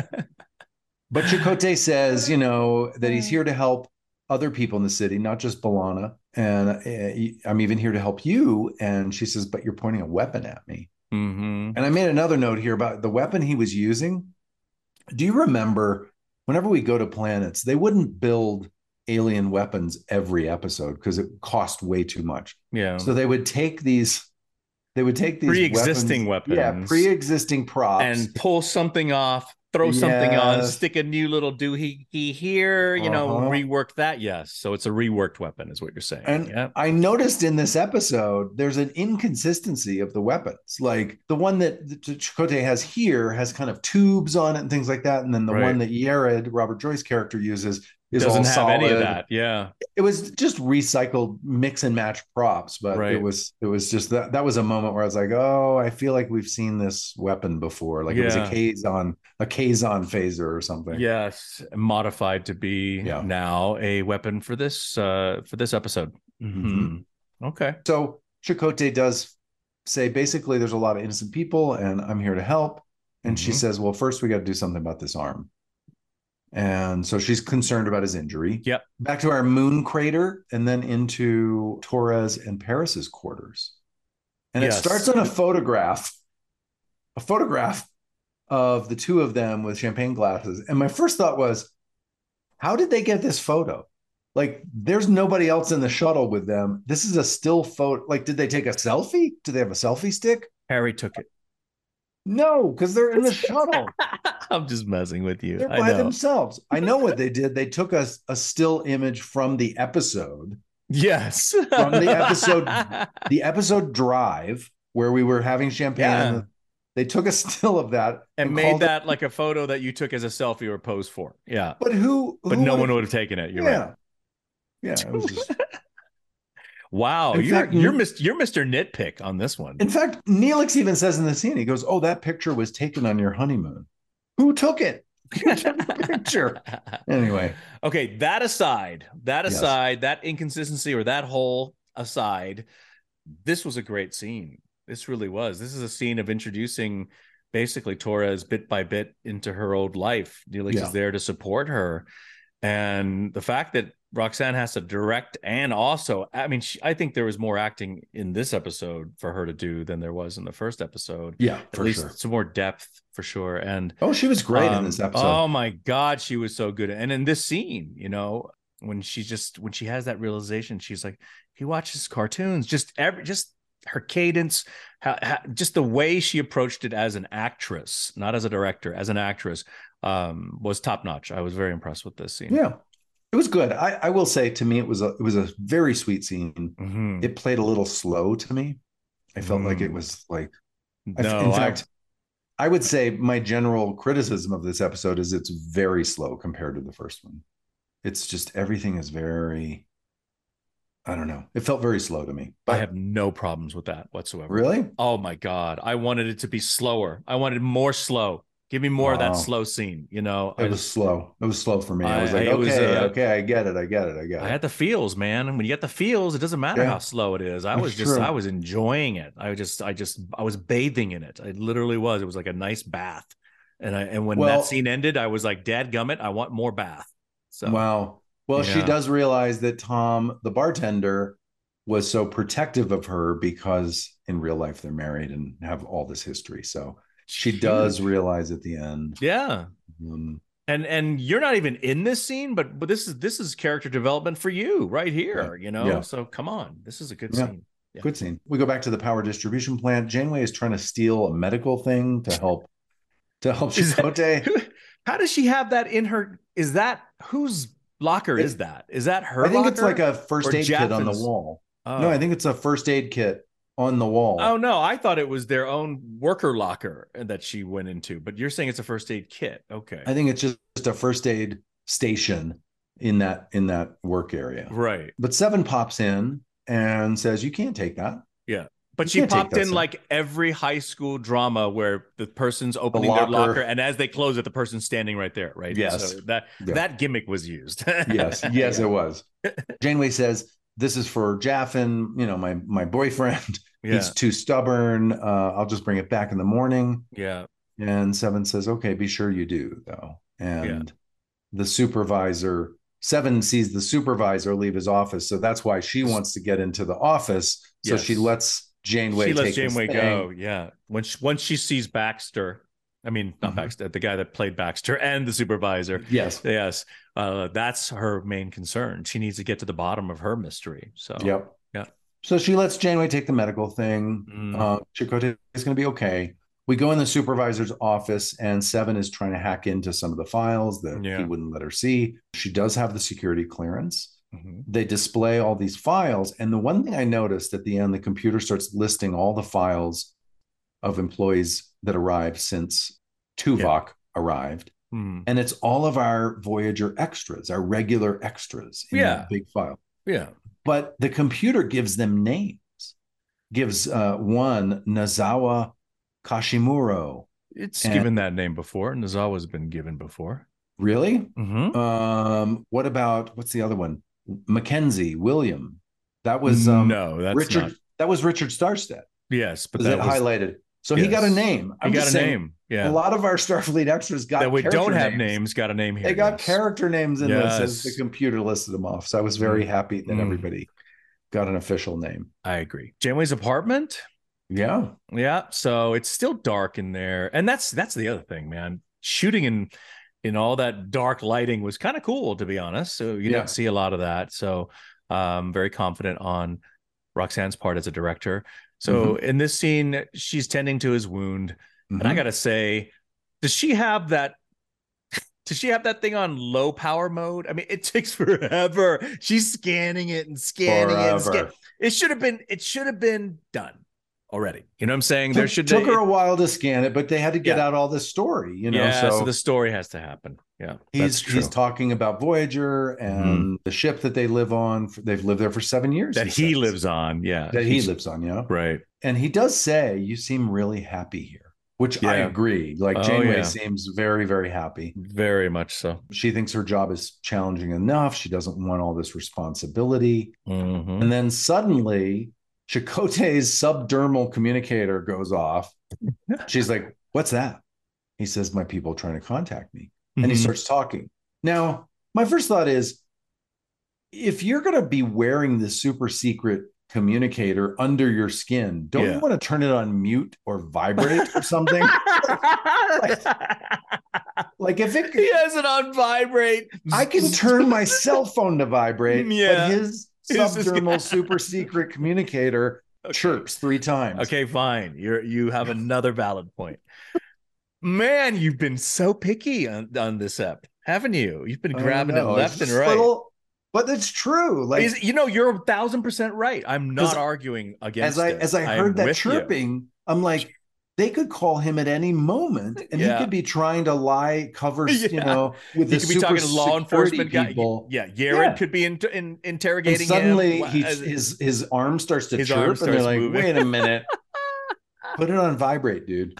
But Chakotay says, that he's here to help other people in the city, not just B'Elanna. And I'm even here to help you. And she says, but you're pointing a weapon at me. And I made another note here about the weapon he was using. Do you remember whenever we go to planets, they wouldn't build alien weapons every episode because it cost way too much. Yeah. So they would take these pre-existing weapons. Yeah, pre-existing props. And pull something off, throw something on, stick a new little doohickey here, rework that. Yes. So it's a reworked weapon is what you're saying. And I noticed in this episode, there's an inconsistency of the weapons. Like the one that Chakotay has here has kind of tubes on it and things like that. And then the one that Yared, Robert Joyce's character, uses doesn't have solid. Any of that. Yeah. It was just recycled mix and match props, but it was just that was a moment where I was like, oh, I feel like we've seen this weapon before. Like it was a Kazon phaser or something. Yes. Modified to be now a weapon for this episode. Okay. So Chakotay does say basically there's a lot of innocent people and I'm here to help. And she says, well, first we got to do something about this arm. And so she's concerned about his injury. Yep. Back to our moon crater and then into Torres and Paris's quarters. And it starts on a photograph of the two of them with champagne glasses. And my first thought was, how did they get this photo? Like, there's nobody else in the shuttle with them. This is a still photo. Like, did they take a selfie? Do they have a selfie stick? Harry took it. No, because they're in the shuttle. I'm just messing with you. They're by themselves. I know what they did. They took a still image from the episode Yes. from the episode Drive, where we were having champagne. Yeah. They took a still of that and made that like a photo that you took as a selfie or pose for. Yeah. But but no one would have taken it. You're right. Yeah. It was just wow. You're Mr. Nitpick on this one. In fact, Neelix even says in the scene, he goes, "Oh, that picture was taken on your honeymoon. Who took it? Who took the picture?" Anyway. Okay, that aside, that inconsistency or that hole aside, this was a great scene. This really was. This is a scene of introducing basically Torres bit by bit into her old life. Neelix is there to support her. And the fact that Roxanne has to direct and also, I mean, I think there was more acting in this episode for her to do than there was in the first episode. Yeah, at least some more depth for sure. And she was great in this episode. Oh my God, she was so good. And in this scene, when she has that realization, she's like, he watches cartoons, just her cadence, just the way she approached it as an actress, not as a director, as an actress, was top notch. I was very impressed with this scene. Yeah, it was good. I will say, to me, it was a very sweet scene. Mm-hmm. It played a little slow to me. I felt like it was like, in fact, I would say my general criticism of this episode is it's very slow compared to the first one. It's just everything is very, I don't know. It felt very slow to me. But I have no problems with that whatsoever. Really? Oh my God. I wanted it to be slower. I wanted more slow. Give me more of that slow scene, It was slow. It was slow for me. I was like, okay, I get it. I had the feels, man. And when you get the feels, it doesn't matter how slow it is. I was enjoying it. I was bathing in it. I literally was. It was like a nice bath. And when that scene ended, I was like, dadgummit, I want more bath. So wow. Well, she does realize that Tom, the bartender, was so protective of her because in real life they're married and have all this history. So she does realize at the end. Yeah. And you're not even in this scene, but this is character development for you right here, Yeah. So come on. This is a good scene. Yeah. Good scene. We go back to the power distribution plant. Janeway is trying to steal a medical thing to help Chakotay. How does she have that in her? Is that whose locker is that? Is that her? I think it's like a first aid kit on the wall. No, I think it's a first aid kit on the wall. Oh no, I thought it was their own worker locker that she went into, but you're saying it's a first aid kit. Okay. I think it's just a first aid station in that work area. Right. But Seven pops in and says, "You can't take that." Yeah. But she popped in like every high school drama where the person's opening their locker, and as they close it, the person's standing right there, right? Yes. So that gimmick was used. Yes, it was. Janeway says, "This is for Jaffin, my boyfriend. He's too stubborn. I'll just bring it back in the morning." Yeah. And Seven says, "Okay, be sure you do, though." And the supervisor, Seven sees the supervisor leave his office, so that's why she wants to get into the office. So she lets Janeway go. Yeah. Once she sees Baxter, I mean, not Baxter, the guy that played Baxter and the supervisor. Yes. That's her main concern. She needs to get to the bottom of her mystery. So, yeah. So she lets Janeway take the medical thing. Chakotay is going to be okay. We go in the supervisor's office, and Seven is trying to hack into some of the files that he wouldn't let her see. She does have the security clearance. They display all these files. And the one thing I noticed at the end, the computer starts listing all the files of employees that arrived since Tuvok arrived. And it's all of our Voyager extras, our regular extras in that big file. Yeah. But the computer gives them names, gives one Nozawa Kashimuro. It's given that name before. Nozawa's been given before. Really? What's the other one? Mackenzie William. That was no, that's Richard. Not. That was Richard Starstead. Yes, but that was highlighted. So he got a name. He got a name. Yeah. A lot of our Starfleet extras got that we don't have names. Got a name here. They got character names in this as the computer listed them off. So I was very happy that everybody got an official name. I agree. Janeway's apartment. Yeah. So it's still dark in there, and that's the other thing, man. Shooting in all that dark lighting was kind of cool, to be honest. So you didn't see a lot of that. So very confident on Roxanne's part as a director. So in this scene, she's tending to his wound. And I got to say, does she have that does she have that thing on low power mode? I mean, it takes forever. She's scanning it and scanning it. And it should have been done already. You know what I'm saying? Took her a while to scan it, but they had to get out all this story, you know. Yeah, so the story has to happen. Yeah. He's talking about Voyager and the ship that they live on. They've lived there for 7 years. That he lives on. Yeah. That he lives on, yeah. Right. And he does say, you seem really happy here, which I agree. Like Janeway seems very, very happy. Very much so. She thinks her job is challenging enough. She doesn't want all this responsibility. Mm-hmm. And then suddenly Chakotay's subdermal communicator goes off. She's like, what's that? He says, my people are trying to contact me. And he starts talking. Now, my first thought is, if you're going to be wearing this super secret communicator under your skin, don't you want to turn it on mute or vibrate or something? like if it he has it on vibrate, I can turn my cell phone to vibrate, but his subdermal super secret communicator chirps 3 times. Okay, fine. You have another valid point. Man, you've been so picky on this app, haven't you? You've been grabbing it left and right. But it's true. Like, you're 1,000% right. I'm not arguing against it. As I heard that chirping, I'm like, they could call him at any moment, and he could be trying to lie, cover, with the could be talking to law enforcement people. Yared could be interrogating and suddenly him. His arm starts to chirp, and they're like, moving. Wait a minute. Put it on vibrate, dude.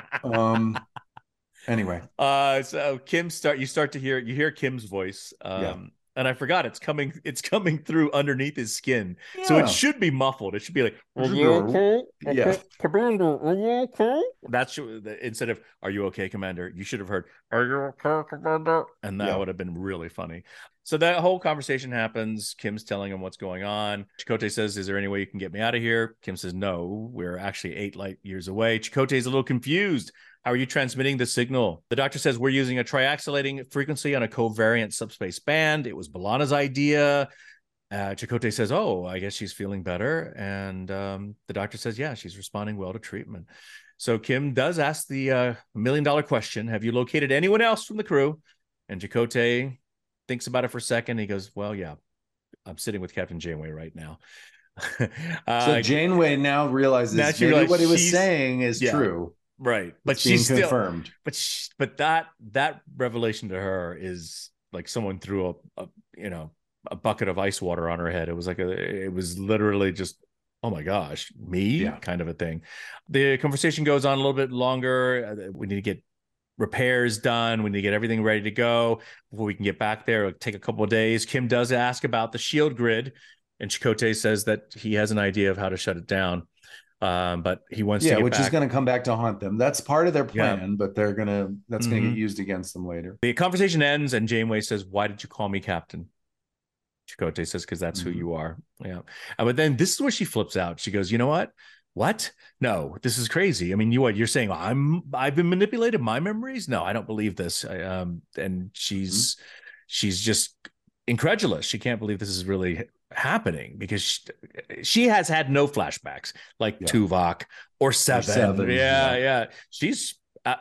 Anyway. So Kim you start to hear Kim's voice. And I forgot it's coming through underneath his skin. Yeah. So it should be muffled. It should be like, are you okay? Yeah. Commander, are you okay? That's instead of are you okay, Commander? You should have heard, are you okay, Commander? And that would have been really funny. So that whole conversation happens. Kim's telling him what's going on. Chakotay says, is there any way you can get me out of here? Kim says, no, we're actually 8 light years away. Chakotay's a little confused. How are you transmitting the signal? The doctor says we're using a triaxulating frequency on a covariant subspace band. It was B'Elanna's idea. Chakotay says, oh, I guess she's feeling better. And the doctor says, yeah, she's responding well to treatment. So Kim does ask the $1 million question. Have you located anyone else from the crew? And Chakotay thinks about it for a second. He goes, well, yeah, I'm sitting with Captain Janeway right now. So Janeway now realizes maybe what he was saying is true. Right. But she's still confirmed. But that revelation to her is like someone threw a bucket of ice water on her head. It was literally just, oh my gosh, me kind of a thing. The conversation goes on a little bit longer. We need to get repairs done. We need to get everything ready to go before we can get back there. It'll take a couple of days. Kim does ask about the shield grid, and Chakotay says that he has an idea of how to shut it down. But he wants to get which back. Is going to come back to haunt them. That's part of their plan, but that's going to get used against them later. The conversation ends, and Janeway says, "Why did you call me Captain?" Chakotay says, "Because that's who you are." Yeah, but then this is where she flips out. She goes, "You know what? What? No, this is crazy. I mean, you're saying I've been manipulated my memories? No, I don't believe this." And she's just incredulous. She can't believe this is really happening because she has had no flashbacks like Tuvok or Seven. Yeah. She's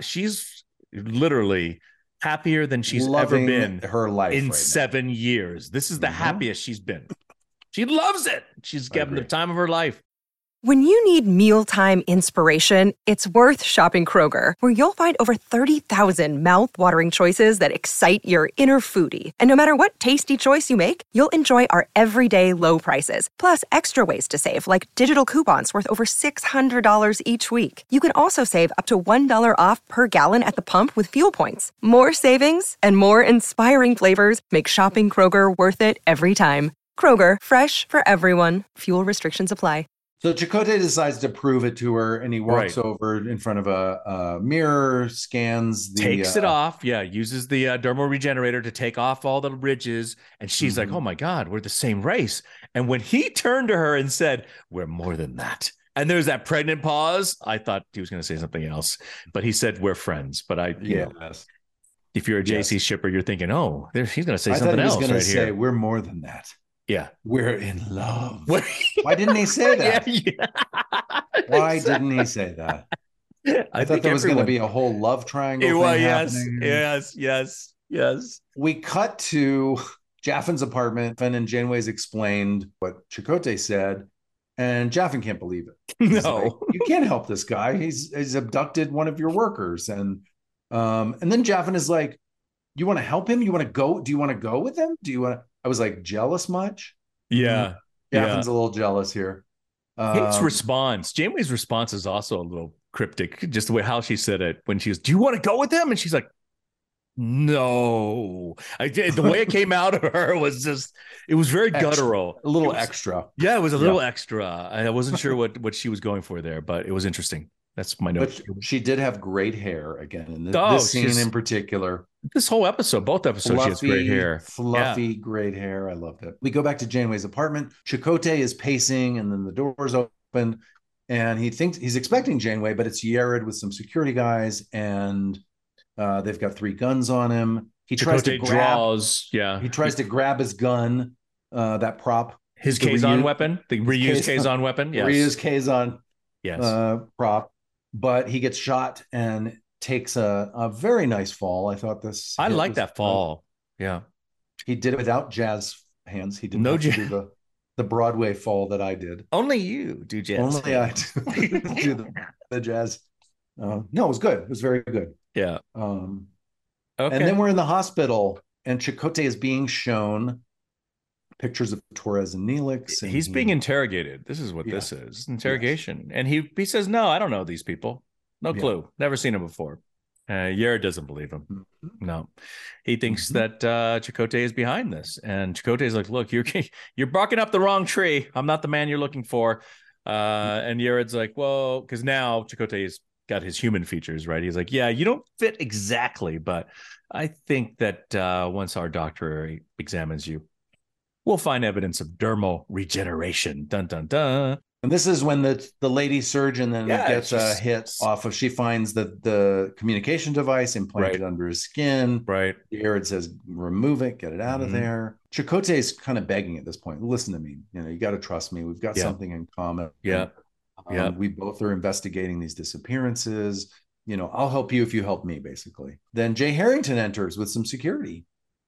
literally happier than she's ever been her life in right 7 years. This is the happiest she's been. She loves it. She's given the time of her life. When you need mealtime inspiration, it's worth shopping Kroger, where you'll find over 30,000 mouth-watering choices that excite your inner foodie. And no matter what tasty choice you make, you'll enjoy our everyday low prices, plus extra ways to save, like digital coupons worth over $600 each week. You can also save up to $1 off per gallon at the pump with fuel points. More savings and more inspiring flavors make shopping Kroger worth it every time. Kroger, fresh for everyone. Fuel restrictions apply. So Chakotay decides to prove it to her, and he walks over in front of a mirror, takes it off, uses the dermal regenerator to take off all the ridges, and she's like, oh my God, we're the same race. And when he turned to her and said, we're more than that, and there's that pregnant pause, I thought he was going to say something else, but he said, we're friends. But if you're a JC shipper, you're thinking, oh, he's going to say something else right here. I thought he was going to say, we're more than that. Yeah. We're in love. Why didn't he say that? Why didn't he say that? I thought there was going to be a whole love triangle thing happening. Yes. Yes. We cut to Jaffin's apartment, and Janeway's explained what Chakotay said, and Jaffin can't believe it. He's like, No. you can't help this guy. He's abducted one of your workers, and then Jaffin is like, you want to help him? You want to go? Do you want to go with him? Do you want to? I was like, jealous much? Yeah. Jaffin's a little jealous here. Kate's response, Janeway's response is also a little cryptic, just the way how she said it when she was, do you want to go with him? And she's like, no. The way it came out of her was just, it was very guttural. A little extra. Yeah, it was a little extra. I wasn't sure what she was going for there, but it was interesting. That's my note. But she did have great hair again in this scene in particular. This whole episode, both episodes, she has great hair. Fluffy, great hair. I loved it. We go back to Janeway's apartment. Chakotay is pacing, and then the door's open, and he thinks he's expecting Janeway, but it's Yared with some security guys, and they've got 3 guns on him. He tries to grab his gun, that prop. His Kazon weapon, the reused Kazon weapon. Yes. Reused Kazon prop. But he gets shot and takes a very nice fall. I thought this. I like that fall. Yeah. He did it without jazz hands. He didn't do the Broadway fall that I did. Only you do jazz. Only I do the jazz. No, it was good. It was very good. Yeah. Okay. And then we're in the hospital, and Chakotay is being shown pictures of Torres and Neelix. And he's being interrogated. This is what this is. Interrogation. Yes. And he says, no, I don't know these people. No clue. Never seen them before. Yared doesn't believe him. Mm-hmm. No. He thinks that Chakotay is behind this. And Chakotay is like, look, you're barking up the wrong tree. I'm not the man you're looking for. And Yared's like, well, because now Chakotay's got his human features, right? He's like, yeah, you don't fit exactly, but I think that once our doctor examines you, we'll find evidence of dermal regeneration. Dun, dun, dun. And this is when the lady surgeon then gets a hit off of, she finds the communication device implanted under his skin. Right. Yared says, remove it, get it out of there. Chakotay is kind of begging at this point. Listen to me. You got to trust me. We've got something in common. Yeah. We both are investigating these disappearances. I'll help you if you help me, basically. Then Jay Harrington enters with some security.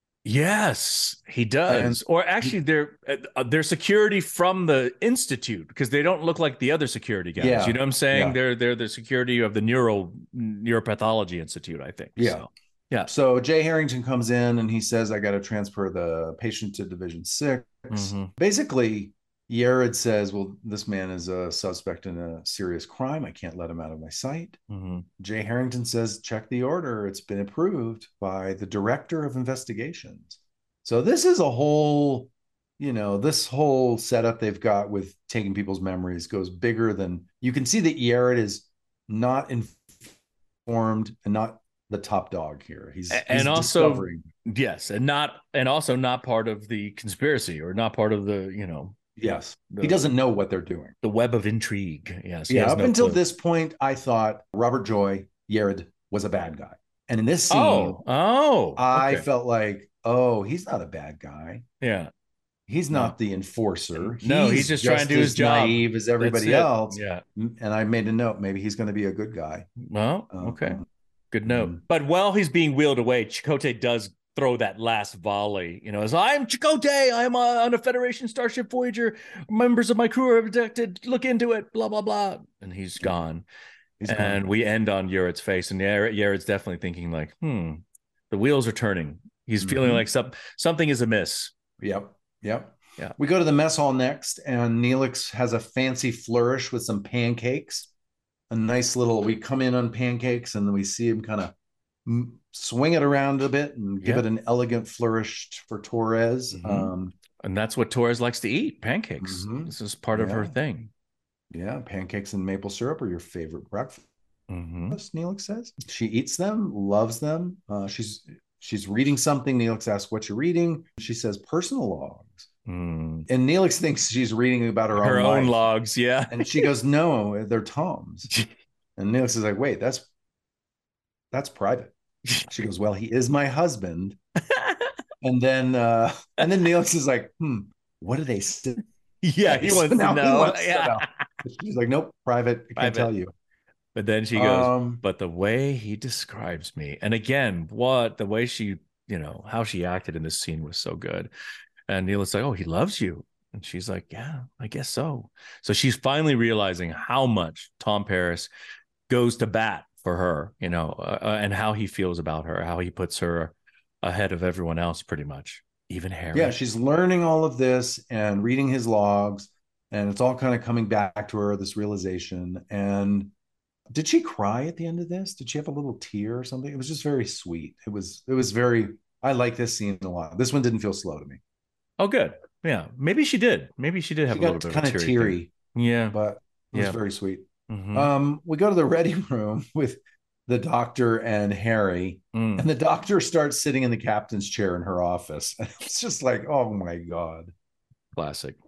Yes, he does. Or actually, they're security from the institute, because they don't look like the other security guys. Yeah. You know what I'm saying? Yeah. They're the security of the neuropathology institute, I think. Yeah. So Jay Harrington comes in and he says, I got to transfer the patient to Division 6. Mm-hmm. Basically, Yared says, well, this man is a suspect in a serious crime. I can't let him out of my sight. Mm-hmm. Jay Harrington says, check the order. It's been approved by the director of investigations. So this is a whole, this whole setup they've got with taking people's memories goes bigger than, you can see that Yared is not informed and not the top dog here. He's also discovering. Yes. And also not part of the conspiracy, or not part of the, Yes. He doesn't know what they're doing. The web of intrigue. Yes. Yeah. Up until this point, I thought Robert Joy, Yared, was a bad guy. And in this scene, I felt like, he's not a bad guy. Yeah. He's not the enforcer. He's just trying to do his job. Naive as everybody else. Yeah. And I made a note. Maybe he's going to be a good guy. Well, okay. Good note. But while he's being wheeled away, Chakotay does throw that last volley, as I'm Chakotay, I'm on a Federation Starship Voyager, members of my crew are abducted, look into it, blah blah blah, and he's gone. We end on Yared's face, and Yared's definitely thinking like, the wheels are turning. He's feeling like something is amiss. Yep. Yeah. We go to the mess hall next, and Neelix has a fancy flourish with some pancakes. We come in on pancakes, and then we see him kind of swing it around a bit and give it an elegant flourish for Torres. And that's what Torres likes to eat, pancakes. This is part of her thing. Yeah, pancakes and maple syrup are your favorite breakfast, Neelix says. She eats them, loves them. She's reading something. Neelix asks, what you're reading? She says, personal logs. And Neelix thinks she's reading about her own logs, yeah. And she goes, no, they're Tom's. And Neelix is like, wait, that's private. She goes, well, he is my husband. and then Neelix is like, what do they say? Yeah, he wants to know. She's like, nope, private. I can't tell you. But then she goes, but the way he describes me, and again, the way she how she acted in this scene was so good. And Neela's like, oh, he loves you. And she's like, yeah, I guess so. So she's finally realizing how much Tom Paris goes to bat for her, and how he feels about her, how he puts her ahead of everyone else, pretty much, even Harry. Yeah, she's learning all of this and reading his logs, and it's all kind of coming back to her, this realization. And did she cry at the end of this? Did she have a little tear or something? It was just very sweet. It was very, I like this scene a lot. This one didn't feel slow to me. Oh, good. Yeah, maybe she did. Maybe she did have a little bit kind of teary. Yeah, but it was very sweet. Mm-hmm. We go to the ready room with the doctor and Harry, and the doctor starts sitting in the captain's chair in her office. And it's just like, oh my God. Classic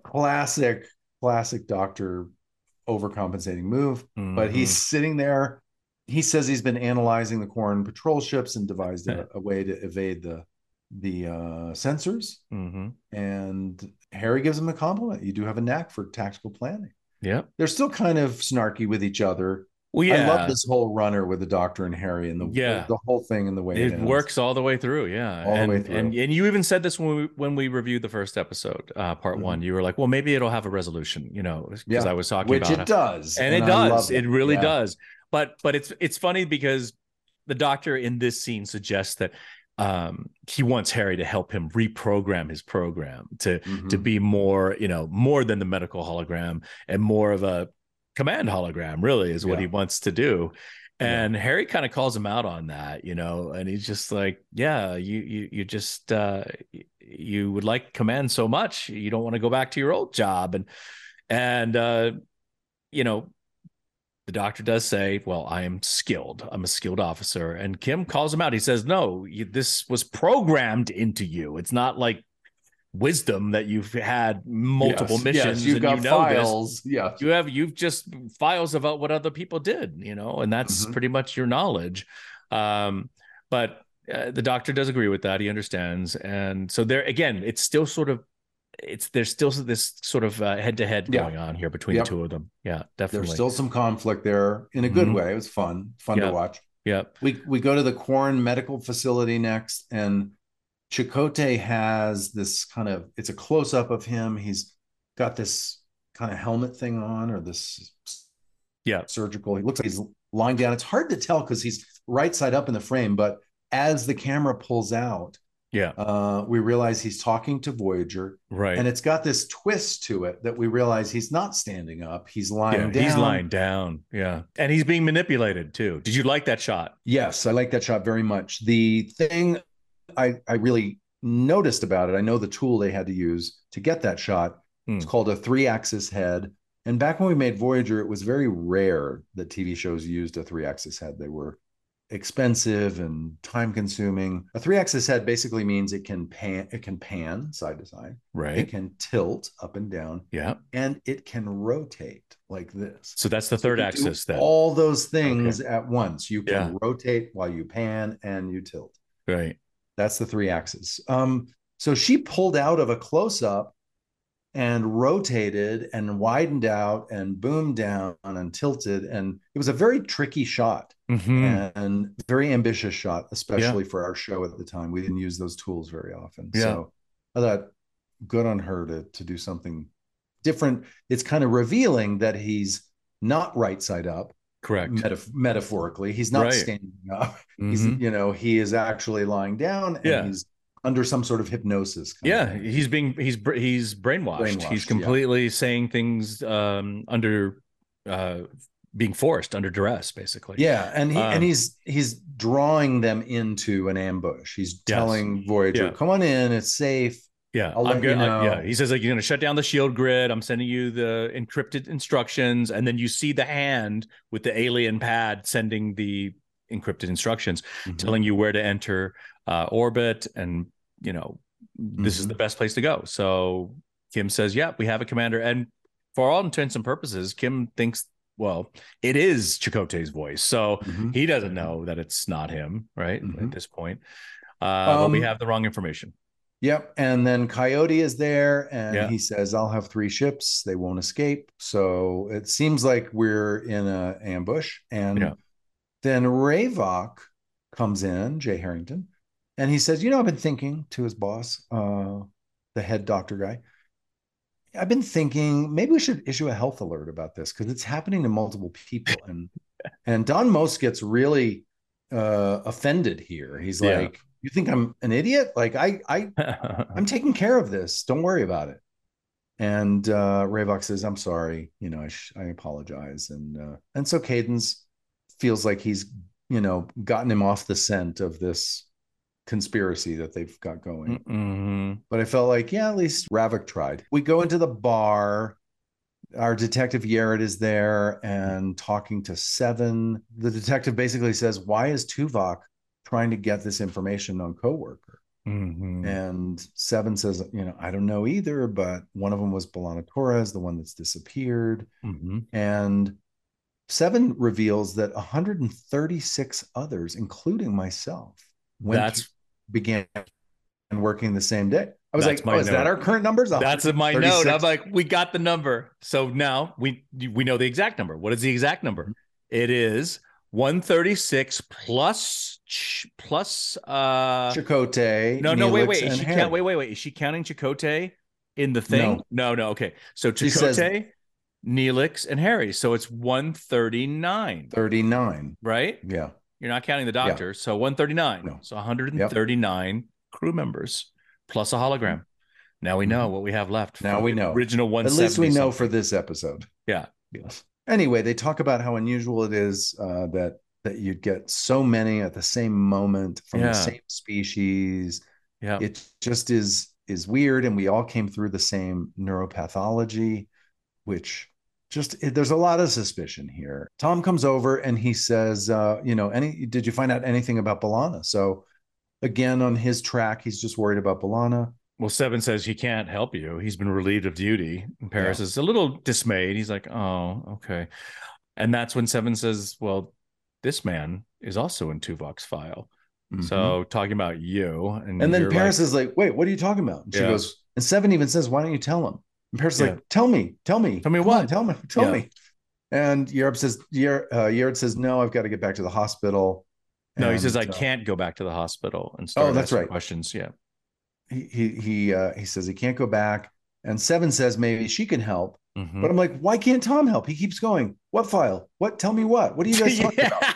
doctor overcompensating move. But he's sitting there. He says he's been analyzing the Quarren patrol ships and devised a way to evade the sensors. And Harry gives him a compliment. You do have a knack for tactical planning. Yeah, they're still kind of snarky with each other. Well, yeah, I love this whole runner with the doctor and Harry and the whole thing and the way it works all the way through. Yeah, all the way through. And you even said this when we reviewed the first episode, part one. You were like, well, maybe it'll have a resolution, because I was talking about it does, and it does. It really does. But it's funny because the doctor in this scene suggests that he wants Harry to help him reprogram his program to be more, more than the medical hologram and more of a command hologram, really, is what he wants to do. And Harry kind of calls him out on that, and he's just like, yeah, you just you would like command so much, you don't want to go back to your old job. And the doctor does say, well, I'm a skilled officer. And Kim calls him out. He says, no, this was programmed into you. It's not like wisdom that you've had multiple missions. Yes, you've got files. Yeah. You've just files about what other people did, and that's pretty much your knowledge. But the doctor does agree with that. He understands. And so there, again, it's still sort of, there's still this sort of head-to-head going on here between the two of them. Yeah, definitely. There's still some conflict there in a good way. It was fun to watch. Yeah. We go to the Quarren medical facility next, and Chakotay has this it's a close-up of him. He's got this kind of helmet thing on, or this surgical. He looks like he's lying down. It's hard to tell because he's right side up in the frame, but as the camera pulls out, we realize he's talking to Voyager, right? And it's got this twist to it that we realize he's not standing up; he's lying down. He's lying down, and he's being manipulated too. Did you like that shot? Yes, I like that shot very much. The thing I really noticed about it, I know the tool they had to use to get that shot. It's called a 3-axis head. And back when we made Voyager, it was very rare that TV shows used a 3-axis head. They were expensive and time consuming. A 3-axis head basically means it can pan side to side. Right. It can tilt up and down. Yeah. And it can rotate like this. So that's the third axis then. All those things at once. You can rotate while you pan and you tilt. Right. That's the 3-axis. So she pulled out of a close-up and rotated and widened out and boomed down and tilted. And it was a very tricky shot and very ambitious shot, especially for our show at the time. We didn't use those tools very often. Yeah. So I thought good on her to do something different. It's kind of revealing that he's not right side up. Correct. Metaphorically, he's not standing up. He's, he is actually lying down, and he's under some sort of hypnosis. He's brainwashed. He's completely saying things under being forced, under duress, basically. Yeah, and he's drawing them into an ambush. He's telling Voyager, "Come on in, it's safe." Yeah, I'm good. He says, like, you're going to shut down the shield grid. I'm sending you the encrypted instructions. And then you see the hand with the alien pad sending the encrypted instructions, telling you where to enter orbit. And, this is the best place to go. So Kim says, we have a commander. And for all intents and purposes, Kim thinks, well, it is Chakotay's voice. So he doesn't know that it's not him, right, at this point. But we have the wrong information. Yep. And then Coyote is there, and he says, I'll have 3 ships. They won't escape. So it seems like we're in an ambush. And then Ravok comes in, Jay Harrington, And he says, I've been thinking, to his boss, the head doctor guy. I've been thinking maybe we should issue a health alert about this because it's happening to multiple people. And Don Most gets really offended here. He's like, you think I'm an idiot? Like I'm taking care of this. Don't worry about it. And Rayvock says, I'm sorry. I apologize. And so Cadence feels like he's, gotten him off the scent of this conspiracy that they've got going. Mm-hmm. But I felt like, at least Ravik tried. We go into the bar. Our detective Yared is there and talking to Seven. The detective basically says, why is Tuvok trying to get this information on coworker? Mm-hmm. And Seven says, I don't know either, but one of them was B'Elanna Torres, the one that's disappeared. Mm-hmm. And Seven reveals that 136 others, including myself, began working the same day. I was like, is that our current numbers? That's my note. I'm like, we got the number. So now we know the exact number. What is the exact number? It is 136 plus Chakotay. No, wait. Is she counting Chakotay in the thing? No. Okay. So Chakotay, Neelix, and Harry. So it's 139. 39. Right? Yeah. You're not counting the doctor. Yeah. So 139. No. So 139 crew members plus a hologram. Now we know what we have left. Now we know. Original 170. At least we know for this episode. Yeah. Anyway, they talk about how unusual it is that you'd get so many at the same moment from the same species. Yeah. It just is weird. And we all came through the same neuropathology, which there's a lot of suspicion here. Tom comes over and he says, did you find out anything about B'Elanna? So again, on his track, he's just worried about B'Elanna. Well, Seven says he can't help you. He's been relieved of duty. And Paris is a little dismayed. He's like, oh, okay. And that's when Seven says, well, this man is also in Tuvok's file. Mm-hmm. So talking about you. And then Paris is like, wait, what are you talking about? And she goes, and Seven even says, why don't you tell him? And Paris is like, tell me what? Tell me. And Yared says, no, I've got to get back to the hospital. No, he says, I can't go back to the hospital and start asking questions. Yeah. He says he can't go back. And Seven says maybe she can help. Mm-hmm. But I'm like, why can't Tom help? He keeps going. What file? What? Tell me what? What are you guys talking about?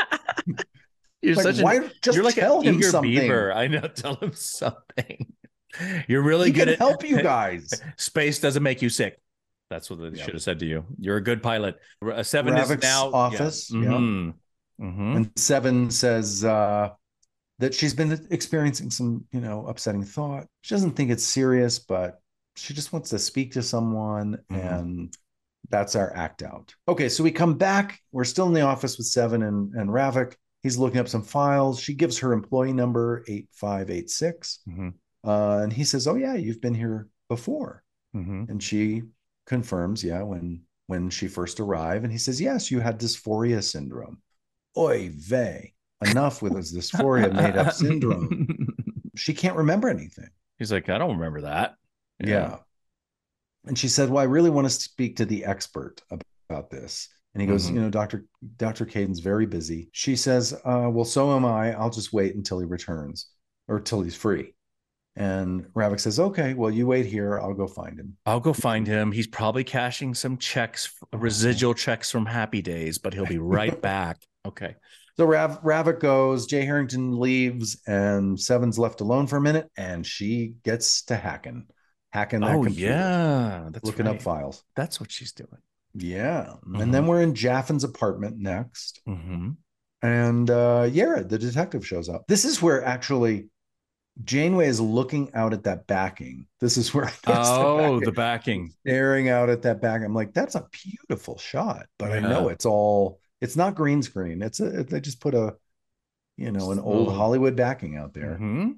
You're like, you're like tell him something. Beaver. I know. Tell him something. You're really good at help you guys. Space doesn't make you sick. That's what they should have said to you. You're a good pilot. Seven Ravik's is now office. Yeah. Mm-hmm. Mm-hmm. And Seven says that she's been experiencing some, upsetting thought. She doesn't think it's serious, but she just wants to speak to someone. Mm-hmm. And that's our act out. Okay, so we come back. We're still in the office with Seven and Ravik. He's looking up some files. She gives her employee number 8586. Mm-hmm. And he says, oh, yeah, you've been here before. Mm-hmm. And she confirms, when she first arrived. And he says, yes, you had dysphoria syndrome. Oy vey. Enough with his dysphoria made up syndrome. She can't remember anything. He's like, I don't remember that. Yeah. And she said, well, I really want to speak to the expert about this. And he goes, Dr. Caden's very busy. She says, well, so am I. I'll just wait until he returns or till he's free. And Ravik says, okay, well, you wait here. I'll go find him. I'll go find him. He's probably cashing some checks, residual checks from Happy Days, but he'll be right back. Okay. So Ravik goes, Jay Harrington leaves, and Seven's left alone for a minute, and she gets to hacking that computer. Yeah. That's looking up files. That's what she's doing. Yeah. Mm-hmm. And then we're in Jaffin's apartment next. Mm-hmm. And Yared, the detective, shows up. This is where actually Janeway is looking out at that backing. This is where the backing. Staring out at that backing. I'm like, that's a beautiful shot. But I know it's not green screen. They just put an old Hollywood backing out there. Mm-hmm.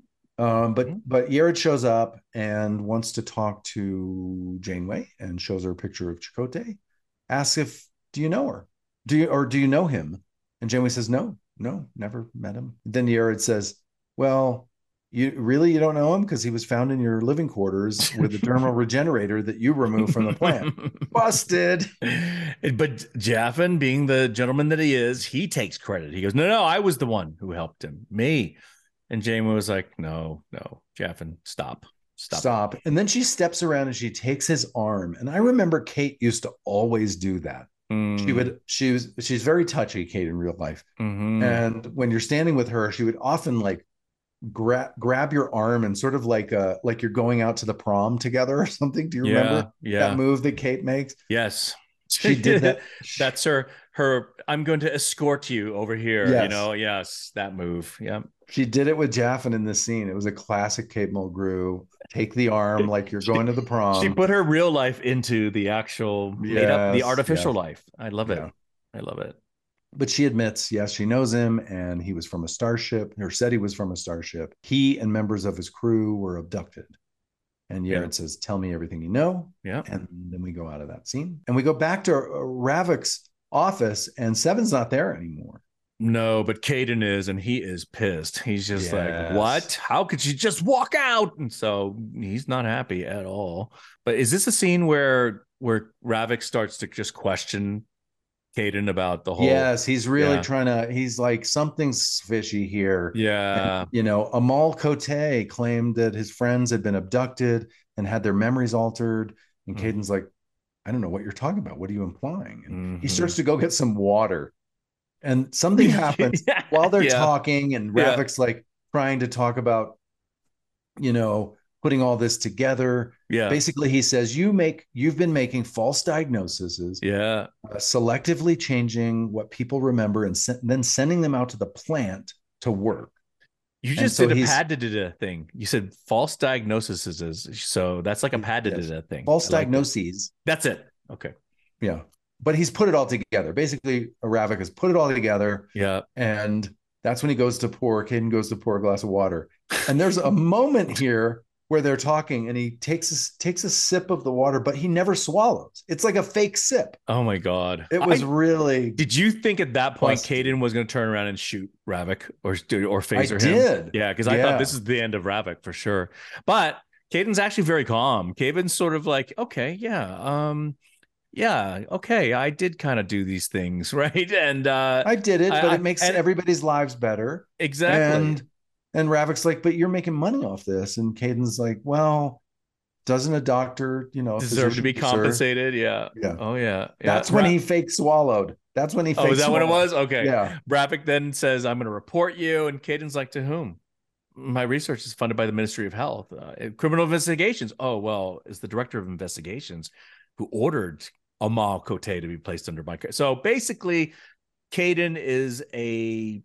But Yared shows up and wants to talk to Janeway and shows her a picture of Chakotay. Asks do you know her? Do you know him? And Janeway says, no, never met him. Then Yared says, well, you don't know him because he was found in your living quarters with a dermal regenerator that you removed from the plant. Busted. But Jaffin, being the gentleman that he is, he takes credit. He goes, no, I was the one who helped him. Me. And Janeway was like, no, Jaffin, stop. And then she steps around and she takes his arm. And I remember Kate used to always do that. She's very touchy, Kate, in real life. Mm-hmm. And when you're standing with her, she would often like grab your arm and sort of like you're going out to the prom together or something. Do you remember that move that Kate makes? Yes. She did that. That's her I'm going to escort you over here. Yes. Yes, that move. Yeah. She did it with Jaffin in this scene. It was a classic Kate Mulgrew. Take the arm like you're going to the prom. She put her real life into the actual made up, the artificial life. I love it. I love it. But she admits, yes, she knows him, and he was from a starship, or said he was from a starship. He and members of his crew were abducted. And Yared says, tell me everything you know. Yeah. And then we go out of that scene. And we go back to Ravik's office, and Seven's not there anymore. No, but Caden is, and he is pissed. He's just like, what? How could you just walk out? And so he's not happy at all. But is this a scene where Ravik starts to just question Caden about the whole? Yes, he's really trying to, he's like, something's fishy here. Yeah. And, Amal Cote claimed that his friends had been abducted and had their memories altered. And Caden's like, I don't know what you're talking about. What are you implying? And he starts to go get some water. And something happens while they're talking, and Ravik's like trying to talk about, putting all this together. Yeah. Basically, he says, you've been making false diagnoses. Yeah. Selectively changing what people remember and then sending them out to the plant to work. You just did a patented thing. You said false diagnoses. So that's like a patented thing. False diagnoses. That's it. Okay. Yeah. But he's put it all together. Basically, Ravik has put it all together. Yeah. And that's when Caden goes to pour a glass of water. And there's a moment here where they're talking and he takes a sip of the water, but he never swallows. It's like a fake sip. Oh my God. It was really. Did you think at that point Caden was going to turn around and shoot Ravik or phaser him? I did. Yeah, because I thought this is the end of Ravik for sure. But Caden's actually very calm. Caden's sort of like, okay, okay, I did kind of do these things, right? And I did it, but it makes everybody's lives better. Exactly. And Ravik's like, but you're making money off this. And Caden's like, well, doesn't a doctor, deserve to be compensated? Yeah. Oh, yeah. That's when he fake swallowed. That's when he fake swallowed. Oh, is that what it was? Okay. Yeah. Ravik then says, I'm going to report you. And Caden's like, to whom? My research is funded by the Ministry of Health. Criminal investigations. Oh, well, it's the director of investigations who ordered Amal Cote to be placed under my care. So basically, Caden is a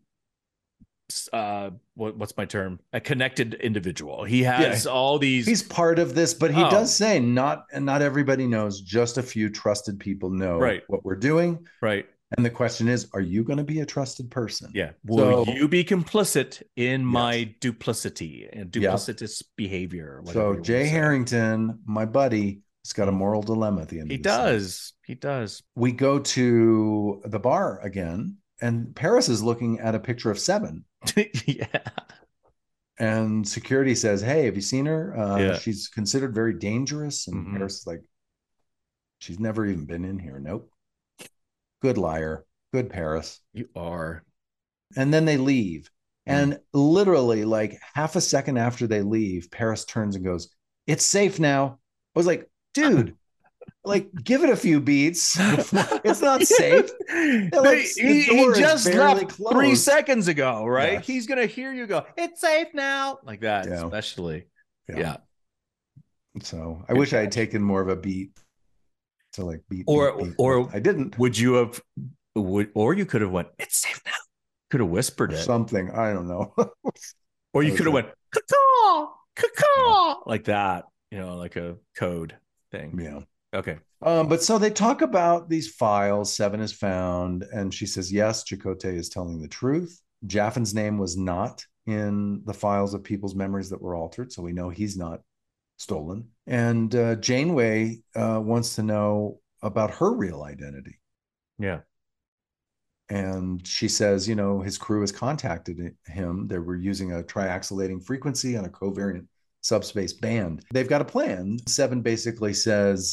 what's my term? A connected individual. He has all these. He's part of this, but he does say not everybody knows. Just a few trusted people know what we're doing. Right. And the question is, are you going to be a trusted person? Yeah. Will you be complicit in my duplicity and duplicitous behavior? So Jay Harrington, my buddy, has got a moral dilemma at the end. He does. He does. We go to the bar again, and Paris is looking at a picture of Seven. Yeah. And security says, hey, have you seen her? She's considered very dangerous. And Paris is like, she's never even been in here. Nope. Good liar. Good Paris. You are. And then they leave. And literally like half a second after they leave, Paris turns and goes, it's safe now. I was like, dude, like, give it a few beats. It's not safe. Like, he just left closed. 3 seconds ago, right? Yes. He's going to hear you go, it's safe now. Like that, especially. Yeah. So I wish I had taken more of a beat to like beat. Or I didn't. Would you have, or you could have went, it's safe now. Could have whispered it. Something. I don't know. Or you could have went, caw, caw, like that, like a code thing. Yeah. Okay. But so they talk about these files Seven has found, and she says, yes, Chakotay is telling the truth. Jaffin's name was not in the files of people's memories that were altered, so we know he's not stolen. And Janeway wants to know about her real identity. Yeah. And she says, his crew has contacted him. They were using a triaxylating frequency on a covariant subspace band. They've got a plan. Seven basically says,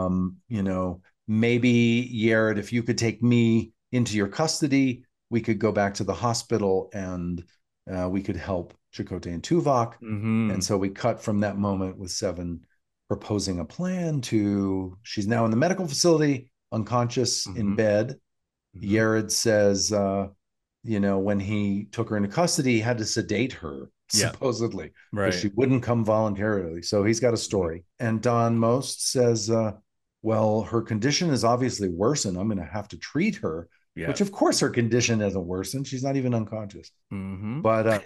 maybe Yared, if you could take me into your custody, we could go back to the hospital and we could help Chakotay and Tuvok. Mhm. And so we cut from that moment with Seven proposing a plan to she's now in the medical facility, unconscious in Mhm. bed. Mhm. Yared says, when he took her into custody, he had to sedate her, Yeah. supposedly, because Right. she wouldn't come voluntarily. So he's got a story. And Don Most says, well, her condition is obviously worsened. I'm going to have to treat her, Yeah. which of course her condition hasn't worsened. She's not even unconscious. Mhm. But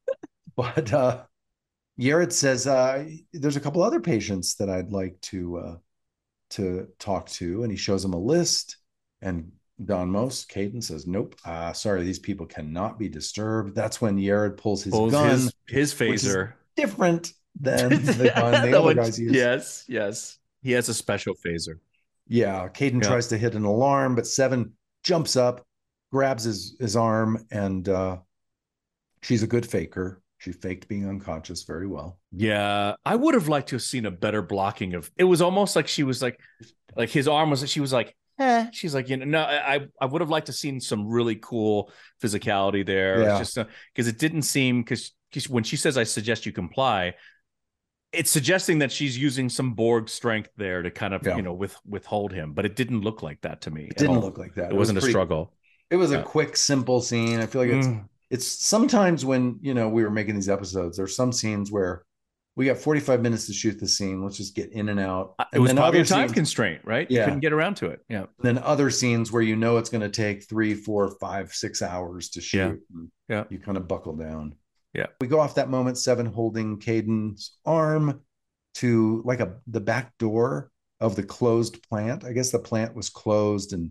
Yared says, there's a couple other patients that I'd like to talk to. And he shows him a list. And Don Most, Caden says, nope, sorry, these people cannot be disturbed. That's when Yared pulls his gun, his which is phaser. different than the gun the other guys use. Yes. He has a special phaser. Yeah, Caden tries to hit an alarm, but Seven jumps up, grabs his arm, and she's a good faker. She faked being unconscious very well. Yeah, I would have liked to have seen a better blocking of. It was almost like she was like his arm was. She was like, She's like, no. I would have liked to have seen some really cool physicality there. Yeah. It's just because it didn't seem because when she says, "I suggest you comply," it's suggesting that she's using some Borg strength there to kind of withhold him. But it didn't look like that to me. It didn't look like that. It wasn't a struggle. It was a quick, simple scene. I feel like it's sometimes when we were making these episodes, there's some scenes where we got 45 minutes to shoot the scene. Let's just get in and out. It was probably a time constraint, right? Yeah. You couldn't get around to it. Yeah. And then other scenes where it's going to take 3, 4, 5, 6 hours to shoot. Yeah. You kind of buckle down. Yeah. We go off that moment, Seven holding Caden's arm to the back door of the closed plant. I guess the plant was closed and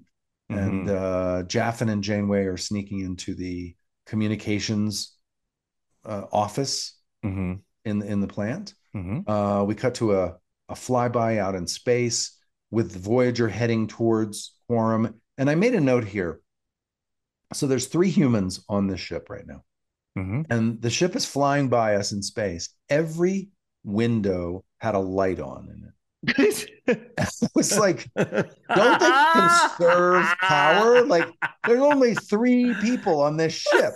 Jaffin and Janeway are sneaking into the communications office in the plant. We cut to a flyby out in space with Voyager heading towards Quorum. And I made a note here. So there's 3 humans on this ship right now. And the ship is flying by us in space. Every window had a light on in it. It was like, don't they conserve power? Like, there's only 3 people on this ship.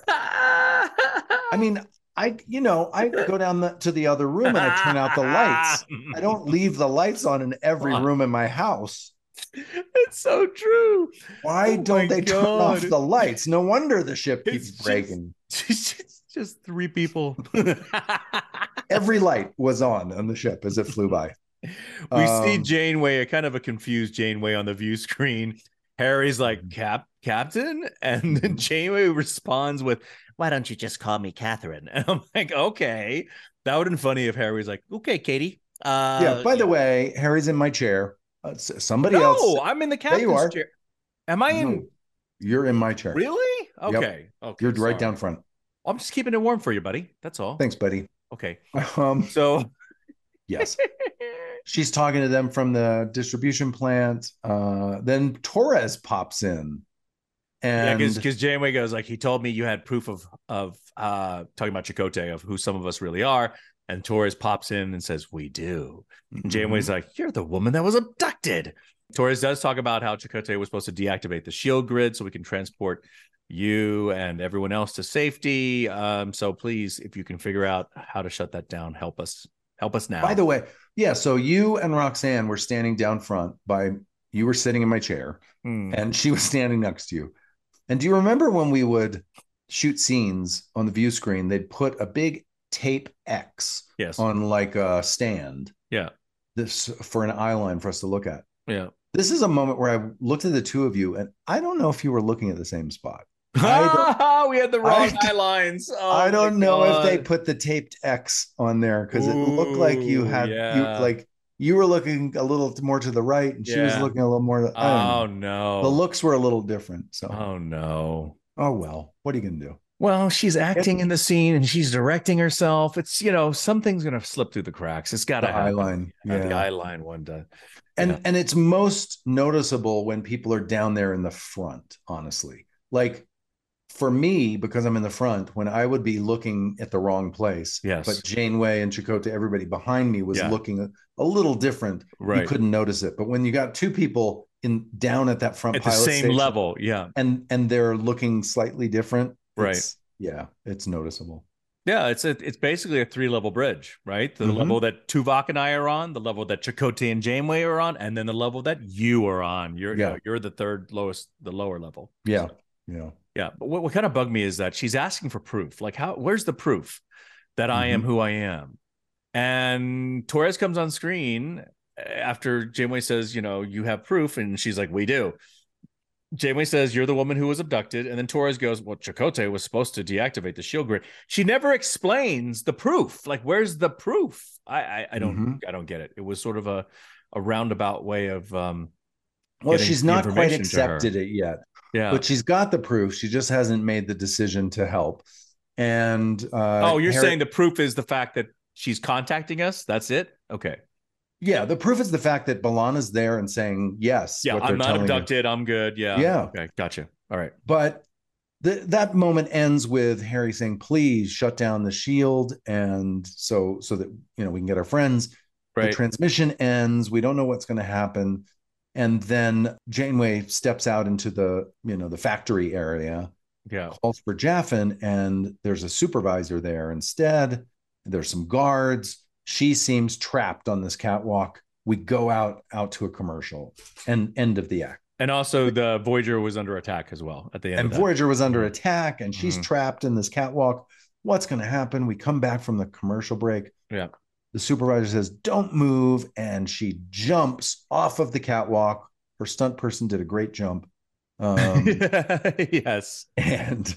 I mean, I go down to the other room and I turn out the lights. I don't leave the lights on in every room in my house. It's so true. Why don't they turn off the lights? No wonder the ship keeps breaking. Just 3 people. Every light was on the ship as it flew by. We see Janeway, kind of a confused Janeway on the view screen. Harry's like, Captain? And then Janeway responds with, why don't you just call me Catherine? And I'm like, okay. That would have been funny if Harry was like, okay, Katie. By the way, Harry's in my chair. Somebody else. No, I'm in the captain's chair. Am I in? You're in my chair. Really? Okay. Yep. Okay. You're right down front. I'm just keeping it warm for you, buddy. That's all. Thanks, buddy. Okay. So, yes. She's talking to them from the distribution plant. Then Torres pops in. And because Janeway goes like, he told me you had proof of talking about Chakotay, of who some of us really are. And Torres pops in and says, we do. And Janeway's like, you're the woman that was abducted. Torres does talk about how Chakotay was supposed to deactivate the shield grid so we can transport you and everyone else to safety. So please, if you can figure out how to shut that down, help us now. By the way, so you and Roxanne were standing down front you were sitting in my chair and she was standing next to you. And do you remember when we would shoot scenes on the view screen, they'd put a big tape X on like a stand. Yeah. This for an eye line for us to look at. Yeah. This is a moment where I looked at the two of you and I don't know if you were looking at the same spot. We had the wrong eye lines. I don't know if they put the taped X on there because it looked like you had you were looking a little more to the right and she was looking a little more. No. The looks were a little different. So. Oh no. Oh well. What are you gonna do? Well, she's acting in the scene and she's directing herself. It's something's gonna slip through the cracks. It's got to happen. Eye line. The eye line one does. And it's most noticeable when people are down there in the front. Honestly, like. For me, because I'm in the front, when I would be looking at the wrong place, but Janeway and Chakotay, everybody behind me was looking a little different. Right. You couldn't notice it. But when you got 2 people down at that front at the same station, level, and they're looking slightly different, right? It's noticeable. Yeah, it's basically a 3-level bridge, right? The level that Tuvok and I are on, the level that Chakotay and Janeway are on, and then the level that you are on. You're the third lowest, the lower level. Yeah. So, Yeah. yeah. But what kind of bugged me is that she's asking for proof. Like, where's the proof that I am who I am? And Torres comes on screen after Janeway says, you have proof, and she's like, we do. Janeway says, you're the woman who was abducted. And then Torres goes, well, Chakotay was supposed to deactivate the shield grid. She never explains the proof. Like, where's the proof? I don't get it. It was sort of a roundabout way of well, she's not quite accepted it yet. Yeah. But she's got the proof. She just hasn't made the decision to help. And you're saying the proof is the fact that she's contacting us? That's it? Okay. Yeah, the proof is the fact that B'Elanna's there and saying yes. Yeah, I'm not abducted. I'm good. Yeah. Yeah. Okay, gotcha. All right. But that moment ends with Harry saying, "Please shut down the shield," and so that we can get our friends. Right. The transmission ends. We don't know what's going to happen, and then Janeway steps out into the the factory area. Yeah. Calls for Jaffin, and there's a supervisor there instead. There's some guards. She seems trapped on this catwalk. We go out to a commercial and end of the act. And also the Voyager was under attack as well at the end. And Voyager was under attack, and she's trapped in this catwalk. What's going to happen? We come back from the commercial break. Yeah. The supervisor says, don't move. And she jumps off of the catwalk. Her stunt person did a great jump. Yes. And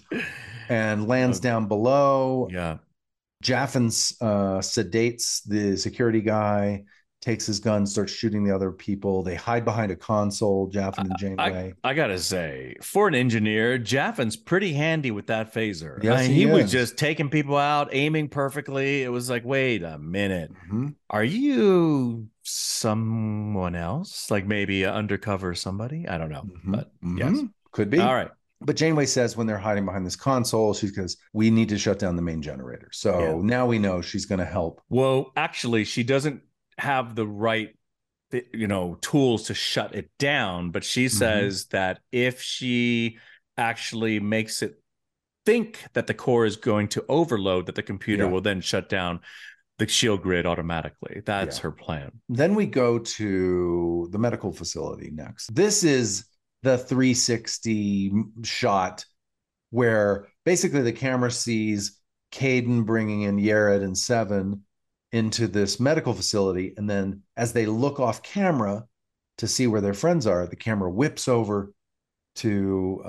lands down below. Yeah. Jaffin sedates the security guy, takes his gun, starts shooting the other people. They hide behind a console, Jaffin and Janeway. I gotta say, for an engineer, Jaffin's pretty handy with that phaser. Yes, he was just taking people out, aiming perfectly. It was like, wait a minute. Are you someone else? Like maybe undercover somebody? I don't know. But yes. Could be. All right. But Janeway says when they're hiding behind this console, she goes, we need to shut down the main generator. So now we know she's going to help. Well, actually, she doesn't have the right, tools to shut it down. But she says that if she actually makes it think that the core is going to overload, that the computer will then shut down the shield grid automatically. That's her plan. Then we go to the medical facility next. This is the 360 shot where basically the camera sees Kaidan bringing in Yared and Seven into this medical facility. And then as they look off camera to see where their friends are, the camera whips over to,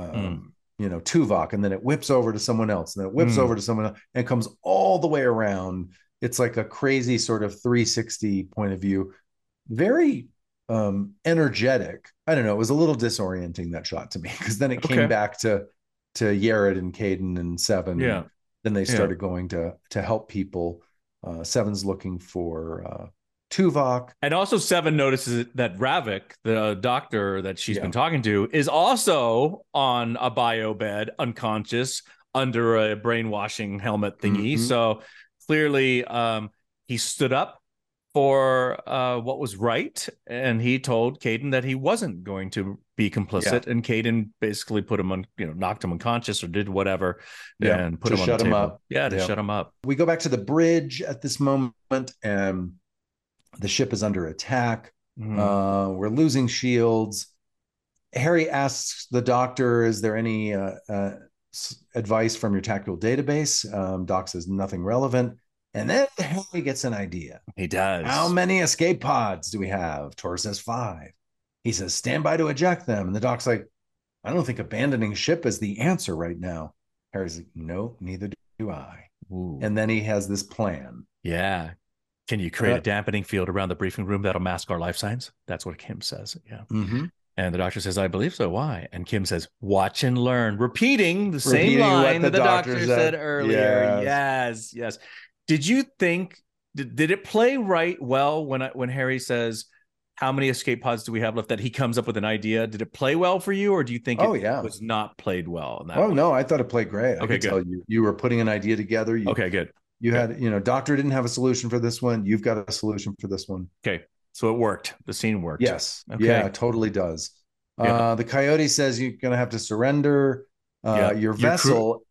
Tuvok, and then it whips over to someone else, and then it whips over to someone else, and it comes all the way around. It's like a crazy sort of 360 point of view. Very energetic. I don't know. It was a little disorienting, that shot to me, because then it came back to Yared and Kaidan and Seven. Yeah. Then they started going to help people. Seven's looking for Tuvok. And also Seven notices that Ravik, the doctor that she's been talking to, is also on a bio bed, unconscious, under a brainwashing helmet thingy. So clearly he stood up for what was right, and he told Kaidan that he wasn't going to be complicit, and Kaidan basically put him on, knocked him unconscious or did whatever, and put him on the table. Up. Yeah, to shut him up. We go back to the bridge at this moment, and the ship is under attack. We're losing shields. Harry asks the doctor, "Is there any advice from your tactical database?" Doc says nothing relevant. And then Harry gets an idea. He does. How many escape pods do we have? Tor says 5. He says, stand by to eject them. And the doc's like, I don't think abandoning ship is the answer right now. Harry's like, no, neither do I. Ooh. And then he has this plan. Yeah. Can you create a dampening field around the briefing room that'll mask our life signs? That's what Kim says. Yeah. And the doctor says, I believe so. Why? And Kim says, watch and learn. Repeating the same line that the doctor said earlier. Yes. Did you think, did it play well when Harry says, how many escape pods do we have left, that he comes up with an idea? Did it play well for you, or do you think it was not played well? In that way? No, I thought it played great. Okay, good. Tell you were putting an idea together. Okay, good. You had, doctor didn't have a solution for this one. You've got a solution for this one. Okay. So it worked. The scene worked. Yes. Okay. Yeah, it totally does. The Coyote says you're going to have to surrender your vessel.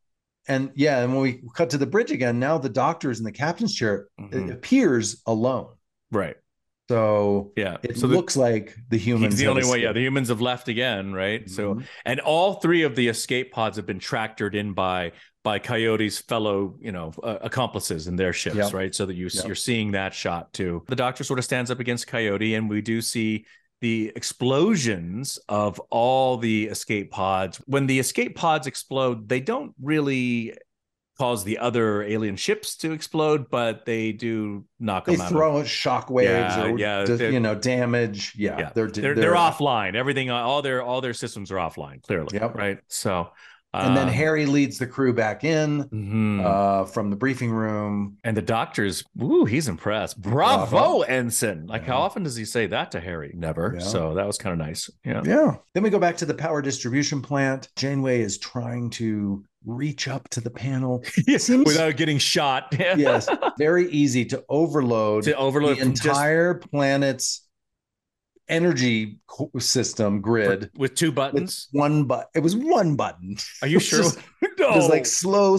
And when we cut to the bridge again, now the doctor is in the captain's chair. Mhm. It appears alone. Right. So Yeah. it So looks like the humans he's the have only one. Yeah, escaped. the humans have left again, right? So, Mhm. and all three of the escape pods have been tractored in by Coyote's fellow, accomplices in their ships, Yep. right? So that you're Yep. seeing that shot too. The doctor sort of stands up against Coyote, and we do see the explosions of all the escape pods. When the escape pods explode, they don't really cause the other alien ships to explode, but they do knock They them out. throw shock waves or damage. Yeah, They're they're offline. Everything, all their systems are offline. Clearly, Yep. right? So, and then Harry leads the crew back in mhm. from the briefing room. And the doctor's, he's impressed. Bravo, Ensign. Like, how often does he say that to Harry? Never. Yeah. So that was kind of nice. Yeah. Yeah. Then we go back to the power distribution plant. Janeway is trying to reach up to the panel. Without getting shot. Yes. Very easy to overload the entire planet's energy system grid with two buttons. With one button. It was one button. Are you sure? No. It was like slow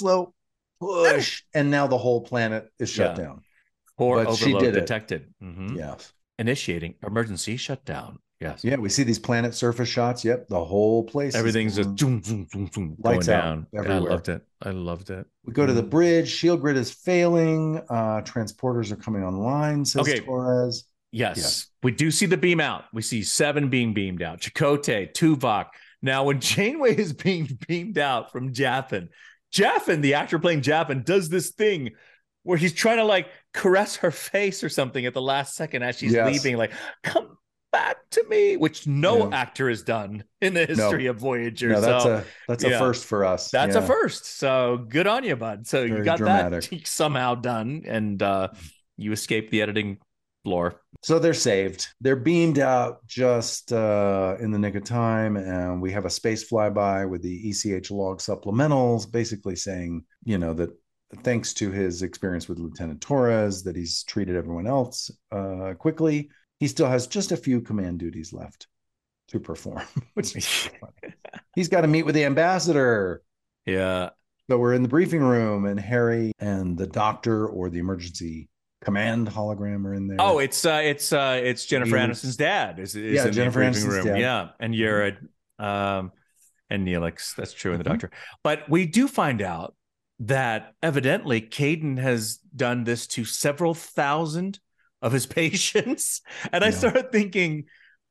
push, and now the whole planet is shut down. Core overload detected. Mm-hmm. Yes. Initiating emergency shutdown. Yes. Yeah, we see these planet surface shots. Yep, the whole place. Everything's just going down. Everywhere. I loved it. We go to the bridge. Shield grid is failing. Transporters are coming online, says Torres. Yes. We do see the beam out. We see 7 being beamed out. Chakotay, Tuvok. Now, when Janeway is being beamed out from Jaffin, the actor playing Jaffin, does this thing where he's trying to like caress her face or something at the last second as she's leaving, like, come back to me, which no actor has done in the history of Voyager. No, that's a first for us. That's a first. So good on you, bud. So you got that somehow done, and you escaped the editing floor. So they're saved. They're beamed out just in the nick of time, and we have a space flyby with the ECH log supplementals, basically saying, that thanks to his experience with Lieutenant Torres, that he's treated everyone else quickly. He still has just a few command duties left to perform, which is funny. He's got to meet with the ambassador. Yeah. So we're in the briefing room, and Harry and the doctor or the emergency command hologram are in there. Oh, it's Jennifer Aniston's dad. Is in Jennifer the briefing room. Dad. Yeah, and Yara, and Neelix. That's true in the doctor. But we do find out that evidently Caden has done this to several thousand of his patients. And I started thinking,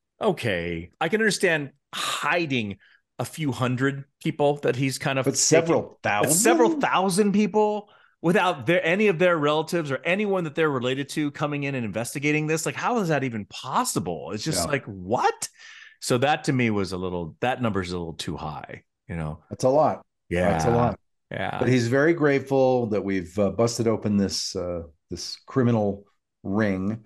okay, I can understand hiding a few hundred people that he's kind of... But several thousand people without any of their relatives or anyone that they're related to coming in and investigating this. Like, how is that even possible? It's just like, what? So that to me was that number is a little too high, That's a lot. Yeah. That's a lot. Yeah. But he's very grateful that we've busted open this criminal ring,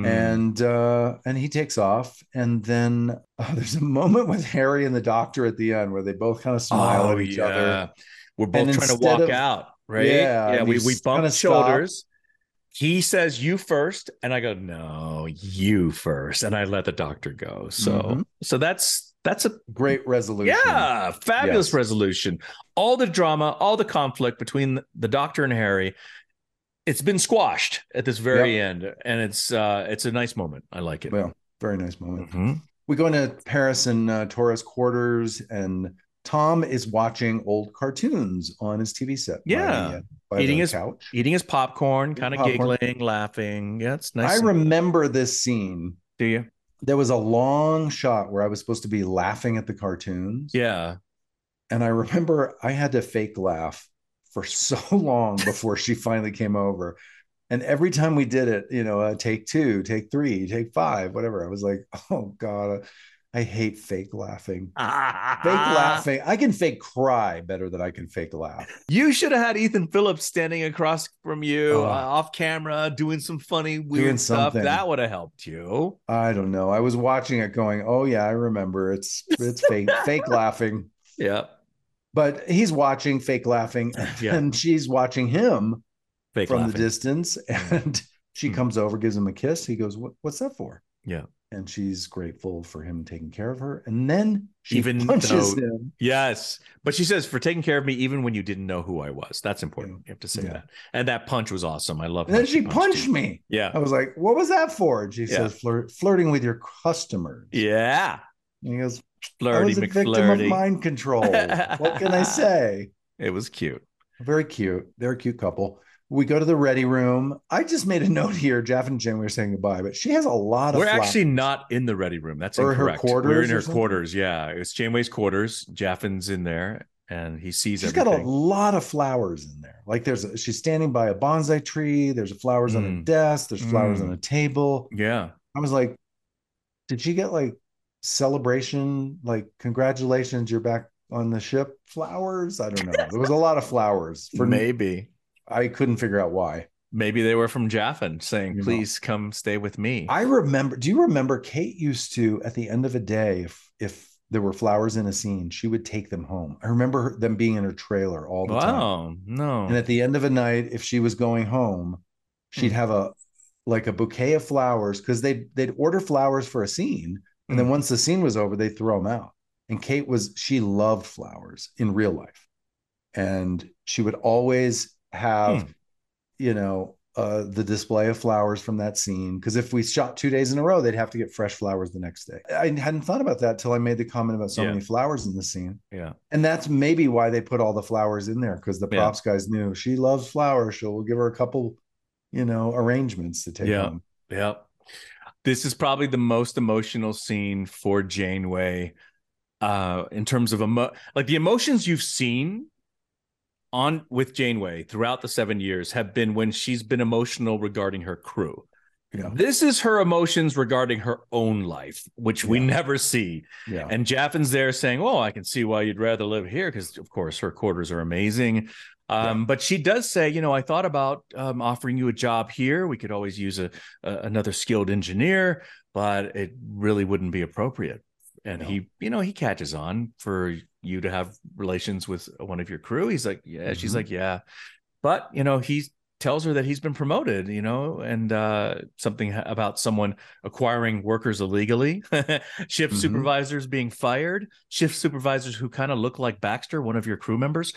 and he takes off, and then there's a moment with Harry and the doctor at the end where they both kind of smile at each other. We're both trying to walk out, right? We bump shoulders. He says you first, and I go, no, you first, and I let the doctor go. So that's a great resolution. Yeah, fabulous resolution. All the drama, all the conflict between the doctor and Harry, it's been squashed at this very end, and it's a nice moment. I like it. Well, very nice moment. We go into Paris and Torres' quarters, and Tom is watching old cartoons on his TV set. By eating his popcorn, kind of giggling, laughing. Yeah, it's nice. I remember this scene. Do you? There was a long shot where I was supposed to be laughing at the cartoons. Yeah. And I remember I had to fake laugh for so long before she finally came over. And every time we did it, take 2, take 3, take 5, whatever, I was like, oh God, I hate fake laughing. Fake laughing. I can fake cry better than I can fake laugh. You should have had Ethan Phillips standing across from you off camera, doing some funny, weird stuff. That would have helped you. I don't know. I was watching it going, oh yeah, I remember. It's fake laughing. Yeah. But he's watching fake laughing, and she's watching him fake from laughing. The distance. And she comes over, gives him a kiss. He goes, what's that for? Yeah. and she's grateful for him taking care of her. And then she Even punches though, him. yes, but she says for taking care of me even when you didn't know who I was. That's important. You have to say Yeah. that. And that punch was awesome. I love. And then she punched you. me. Yeah. I was like, what was that for? And she says, flirting with your customers. Yeah. And he goes, Flirty I was a victim of mind control. What can I say? It was cute. Very cute. They're a cute couple. We go to the ready room. I just made a note here. Jeff and Jen, we were saying goodbye, but she has a lot of We're flowers. actually not in the ready room. That's Or her incorrect. quarters We're in or her something? quarters. Yeah. It's Janeway's quarters. Jaffin's in there and he sees She's everything. got a lot of flowers in there. Like she's standing by a bonsai tree. There's flowers on her desk. There's flowers on a table. Yeah. I was like, did she get like celebration, like congratulations, you're back on the ship flowers? I don't know. There was a lot of flowers. Maybe. I couldn't figure out why. Maybe they were from Jaffin saying, please come stay with me. I remember, do you remember Kate used to, at the end of a day, if there were flowers in a scene, she would take them home. I remember them being in her trailer all the time. Wow, no. And at the end of a night, if she was going home, she'd have a bouquet of flowers because they'd order flowers for a scene. And then once the scene was over, they'd throw them out. And she loved flowers in real life. And she would always have, the display of flowers from that scene. Because if we shot 2 days in a row, they'd have to get fresh flowers the next day. I hadn't thought about that till I made the comment about so many flowers in the scene. Yeah. And that's maybe why they put all the flowers in there, because the props guys knew she loves flowers. We'll give her a couple, arrangements to take home. Yeah. This is probably the most emotional scene for Janeway in terms of the emotions you've seen with Janeway throughout the 7 years have been when she's been emotional regarding her crew. Yeah. This is her emotions regarding her own life, which we never see. Yeah. And Jaffin's there saying, "Oh, I can see why you'd rather live here," because of course her quarters are amazing. But she does say, I thought about offering you a job here. We could always use another skilled engineer, but it really wouldn't be appropriate. And he catches on for you to have relations with one of your crew. He's like, yeah. Mm-hmm. She's like, yeah. But, he tells her that he's been promoted, and something about someone acquiring workers illegally, shift supervisors being fired, shift supervisors who kind of look like Baxter, one of your crew members.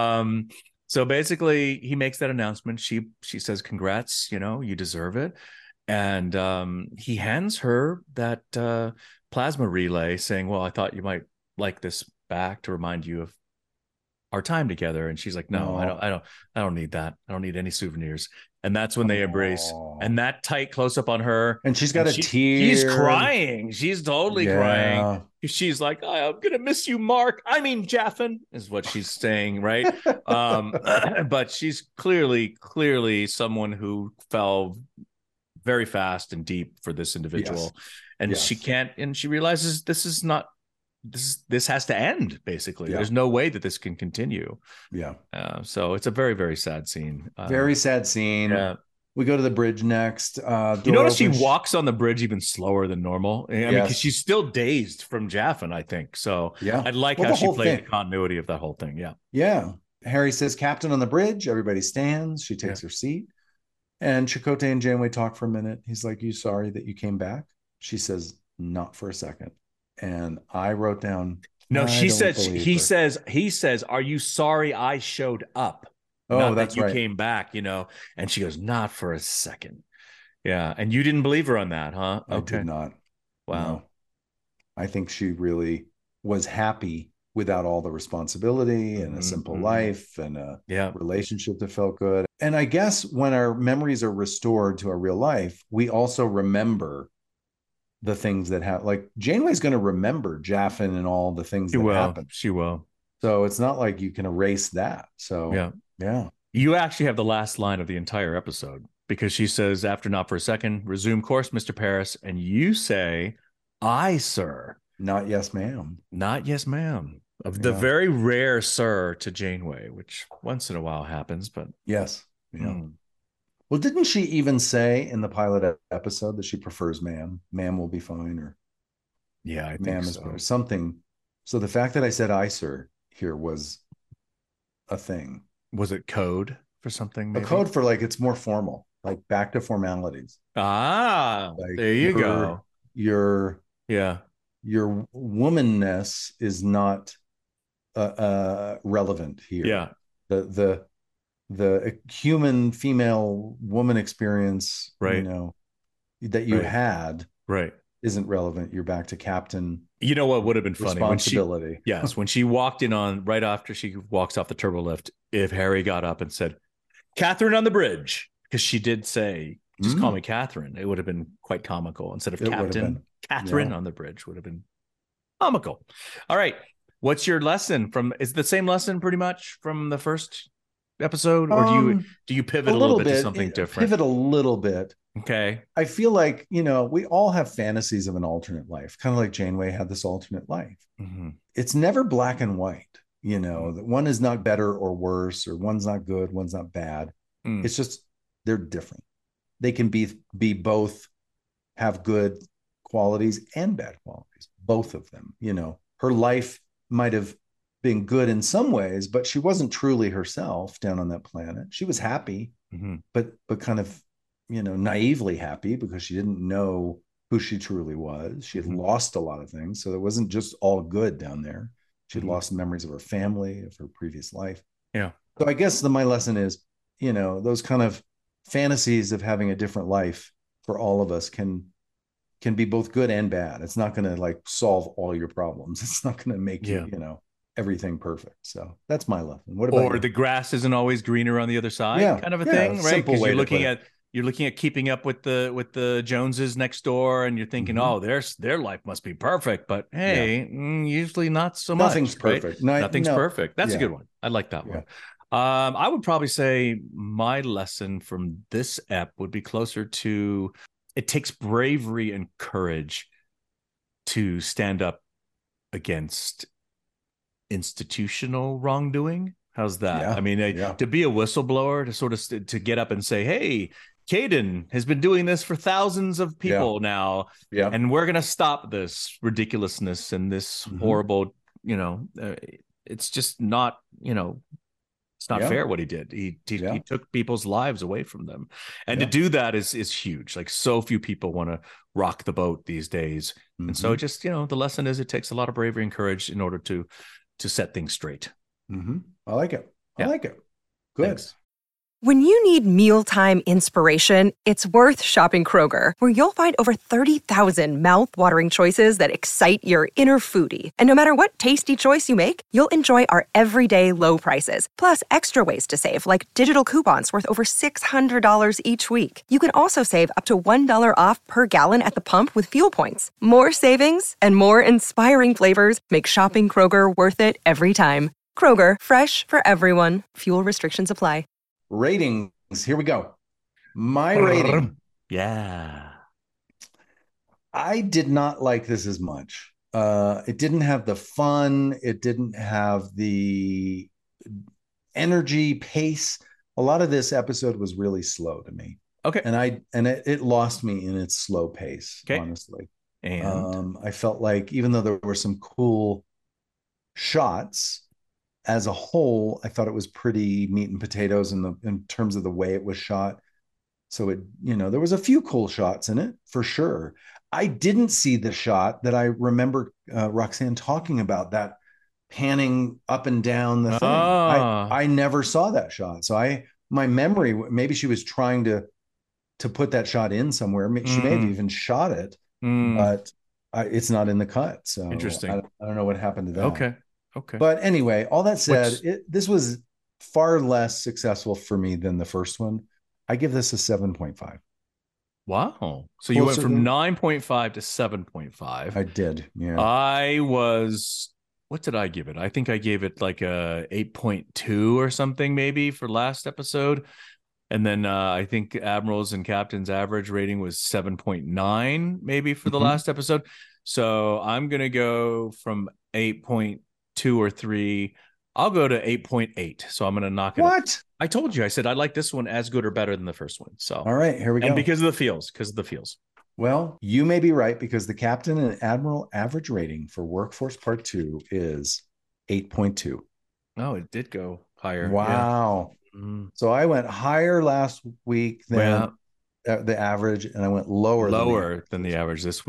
So basically he makes that announcement. She says, congrats, you deserve it. And he hands her that plasma relay saying, well, I thought you might like this back to remind you of our time together. And she's like, no, I don't need that. I don't need any souvenirs. And that's when they embrace, and that tight close up on her. And she's got a tear. She's crying. She's totally crying. She's like, I'm going to miss you, Mark. I mean, Jaffin is what she's saying. Right. But she's clearly someone who fell very fast and deep for this individual. Yes. And she can't, and she realizes this has to end, basically. There's no way that this can continue. Yeah. So it's a very, very sad scene. Very sad scene. Yeah. We go to the bridge next. You notice she walks on the bridge even slower than normal. I mean, because she's still dazed from Jaffin, I think. So I like how she played the continuity of that whole thing. Yeah. Yeah. Harry says, "Captain on the bridge." Everybody stands. She takes her seat. And Chakotay and Janeway talk for a minute. He's like, "You sorry that you came back?" She says, "Not for a second." And I wrote down, no, he says, "Are you sorry I showed up?" Oh, not that's that you right. came back, And she goes, "Not for a second." Yeah. And you didn't believe her on that, huh? I did not. Wow. No. I think she really was happy without all the responsibility and a simple life and a relationship that felt good. And I guess when our memories are restored to our real life, we also remember the things that happen. Like Janeway's going to remember Jaffin and all the things that happened. She will. So it's not like you can erase that. So yeah. You actually have the last line of the entire episode, because she says, after "not for a second, resume course, Mr. Paris." And you say, "Aye, sir." Not yes, ma'am. Not yes, ma'am. Of the very rare "sir" to Janeway, which once in a while happens, but yes. Yeah. Well, didn't she even say in the pilot episode that she prefers ma'am? Ma'am will be fine, or I think ma'am so. Is something. So the fact that I said "I, sir" here was a thing. Was it code for something? Maybe? A code for it's more formal, like back to formalities. There you go. your Yeah. womanness is not relevant here. Yeah. The human female woman experience, Right. that you Right. had Right. isn't relevant. You're back to captain You know what would have been funny responsibility. when she walked in on right after she walks off the turbo lift, if Harry got up and said, "Catherine on the bridge," because she did say, "Just call me Catherine." It would have been quite comical instead of Captain. Catherine on the bridge would have been comical. All right. What's your lesson from? Is it the same lesson pretty much from the first episode, or do you pivot a little bit to something different? Pivot a little bit. Okay. I feel like, we all have fantasies of an alternate life, kind of like Janeway had this alternate life. Mm-hmm. It's never black and white, that one is not better or worse, or one's not good, one's not bad. It's just they're different. They can be both, have good qualities and bad qualities, both of them. Her life might have been good in some ways, but she wasn't truly herself down on that planet. She was happy, but kind of, naively happy, because she didn't know who she truly was. She had lost a lot of things. So it wasn't just all good down there. She had lost memories of her family, of her previous life. Yeah. So I guess my lesson is, those kind of fantasies of having a different life for all of us can be both good and bad. It's not going to solve all your problems. It's not going to make you, everything perfect. So that's my lesson. What about you? The grass isn't always greener on the other side, kind of a thing, right? Because you're looking at keeping up with the Joneses next door, and you're thinking, oh, their life must be perfect, but hey, usually not so much. Nothing's perfect. Right? Nothing's perfect. That's a good one. I like that one. I would probably say my lesson from this ep would be closer to, it takes bravery and courage to stand up against institutional wrongdoing. How's that? Yeah, I mean, to be a whistleblower, to sort of to get up and say, hey, Caden has been doing this for thousands of people now, and we're going to stop this ridiculousness and this horrible, it's just not, it's not fair what he did. He took people's lives away from them. And to do that is huge. Like, so few people want to rock the boat these days. And so just, the lesson is it takes a lot of bravery and courage in order to set things straight. I like it. I like it. Good. Thanks. When you need mealtime inspiration, it's worth shopping Kroger, where you'll find over 30,000 mouth-watering choices that excite your inner foodie. And no matter what tasty choice you make, you'll enjoy our everyday low prices, plus extra ways to save, like digital coupons worth over $600 each week. You can also save up to $1 off per gallon at the pump with fuel points. More savings and more inspiring flavors make shopping Kroger worth it every time. Kroger, fresh for everyone. Fuel restrictions apply. Ratings. Here we go. My rating. Yeah. I did not like this as much. It didn't have the fun. It didn't have the energy, pace. A lot of this episode was really slow to me. Okay. And it lost me in its slow pace, honestly. And I felt like, even though there were some cool shots, as a whole, I thought it was pretty meat and potatoes in terms of the way it was shot. So there was a few cool shots in it for sure. I didn't see the shot that I remember Roxanne talking about, that panning up and down the thing. I never saw that shot. So my memory, maybe she was trying to put that shot in somewhere. She may have even shot it, but it's not in the cut. So interesting. I don't know what happened to that. Okay. But anyway, all that said, this was far less successful for me than the first one. I give this a 7.5. Wow. So you went from 9.5 to 7.5. I did. Yeah. What did I give it? I think I gave it like a 8.2 or something, maybe, for last episode. And then I think Admiral's and Captain's average rating was 7.9, maybe, for the last episode. So I'm going to go from 8.2 or 3. I'll go to 8.8. So I'm going to knock it up. I told you. I said I like this one as good or better than the first one. So all right, here we go. And because of the feels. Well, you may be right, because the Captain and Admiral average rating for Workforce Part 2 is 8.2. Oh, it did go higher. Wow. Yeah. So I went higher last week than the average, and I went lower than the average this week.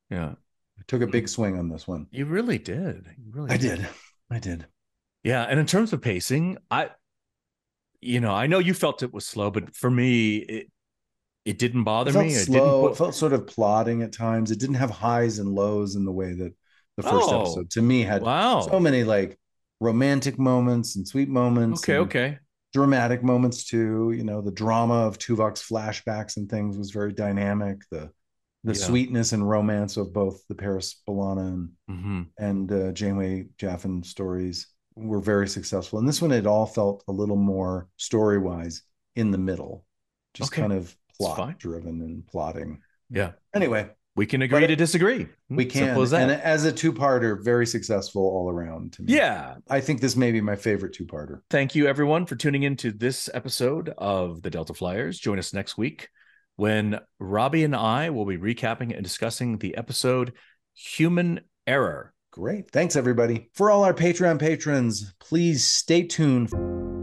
Yeah. I took a big swing on this one. You really did. You really I did. Yeah. And in terms of pacing, I know you felt it was slow, but for me, it didn't bother It felt me. slow. It felt sort of plodding at times. It didn't have highs and lows in the way that the first episode to me had so many like romantic moments and sweet moments. Okay. Dramatic moments too. You know, the drama of Tuvok's flashbacks and things was very dynamic. The sweetness and romance of both the Paris B'Elanna and Janeway Jaffin stories were very successful. And this one, it all felt a little more story-wise in the middle, just kind of plot-driven and plotting. Yeah. Anyway. We can agree to disagree. We can. Simple as that. And as a two-parter, very successful all around to me. Yeah. I think this may be my favorite two-parter. Thank you, everyone, for tuning in to this episode of the Delta Flyers. Join us next week when Robbie and I will be recapping and discussing the episode Human Error. Great. Thanks, everybody. For all our Patreon patrons, please stay tuned.